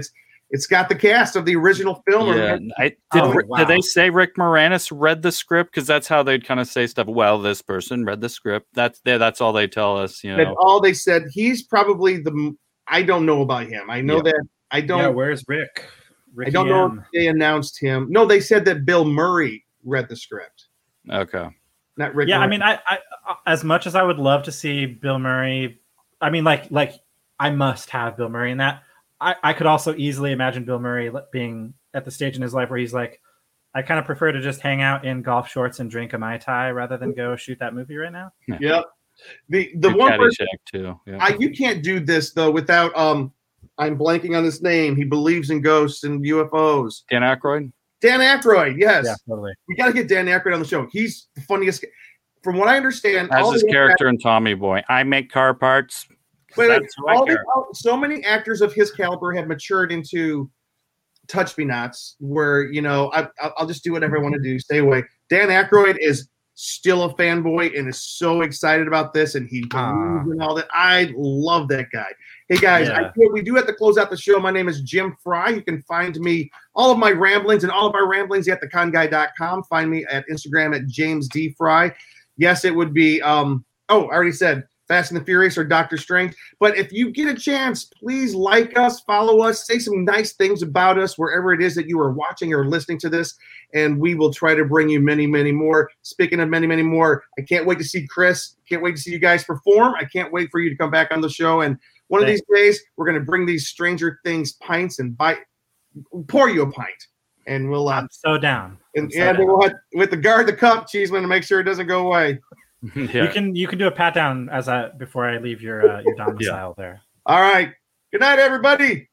It's got the cast of the original film. Yeah, I, did, oh, Rick- wow. did they say Rick Moranis read the script? Because that's how they'd kind of say stuff. Well, this person read the script. That's yeah, that's all they tell us. You know, That's all they said. He's probably the. I don't know about him. I know Yeah. that I don't. Yeah, where's Rick? Ricky I don't know M. if they announced him. No, they said that Bill Murray read the script. Okay. Not Rick. Yeah, I Moranis. mean, I, I as much as I would love to see Bill Murray, I mean, like like I must have Bill Murray in that. I, I could also easily imagine Bill Murray being at the stage in his life where he's like, I kind of prefer to just hang out in golf shorts and drink a Mai Tai rather than go shoot that movie right now. Yep. The the Good one person, Caddyshack, too. Yeah. I, you can't do this though without um. I'm blanking on his name. He believes in ghosts and U F Os. Dan Aykroyd. Dan Aykroyd. Yes. Yeah, totally. We got to get Dan Aykroyd on the show. He's the funniest. From what I understand, As all his the character in Tommy Boy. I make car parts. Wait, wait, That's who I all the, care. all- so many actors of his caliber have matured into touch me nots, where you know I, I'll I'll just do whatever I want to do. Stay away. Dan Aykroyd is still a fanboy and is so excited about this, and he believes in all that. I love that guy. Hey guys, Yeah. I, we do have to close out the show. My name is Jim Fry. You can find me all of my ramblings and all of our ramblings at the con guy dot com. Find me at Instagram at James D Fry. Yes, it would be. Um, oh, I already said Fast and the Furious or Doctor Strange. But if you get a chance, please like us, follow us, say some nice things about us wherever it is that you are watching or listening to this, and we will try to bring you many, many more. Speaking of many, many more, I can't wait to see Chris. Can't wait to see you guys perform. I can't wait for you to come back on the show. And one of these days, we're going to bring these Stranger Things pints and buy, pour you a pint. And we'll. Uh, I'm so down. and, so and down. we'll have, with the guard the cup, Cheeseman, to make sure it doesn't go away. You can you can do a pat down as I before I leave your uh, your domicile there. All right. Good night, everybody.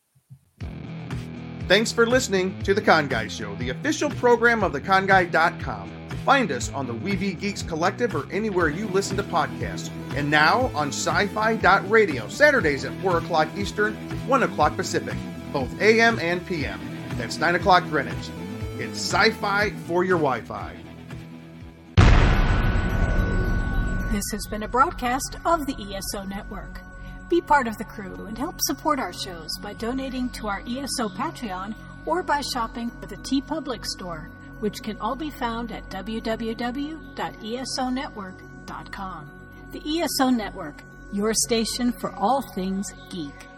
Thanks for listening to The Con Guy Show, the official program of the con guy dot com. Find us on the Weevy Geeks Collective or anywhere you listen to podcasts. And now on sci-fi dot radio, Saturdays at four o'clock Eastern, one o'clock Pacific, both A M and P M. That's nine o'clock Greenwich. It's sci-fi for your Wi-Fi. This has been a broadcast of the E S O Network. Be part of the crew and help support our shows by donating to our E S O Patreon or by shopping at the TeePublic store, which can all be found at w w w dot e s o network dot com. The E S O Network, your station for all things geek.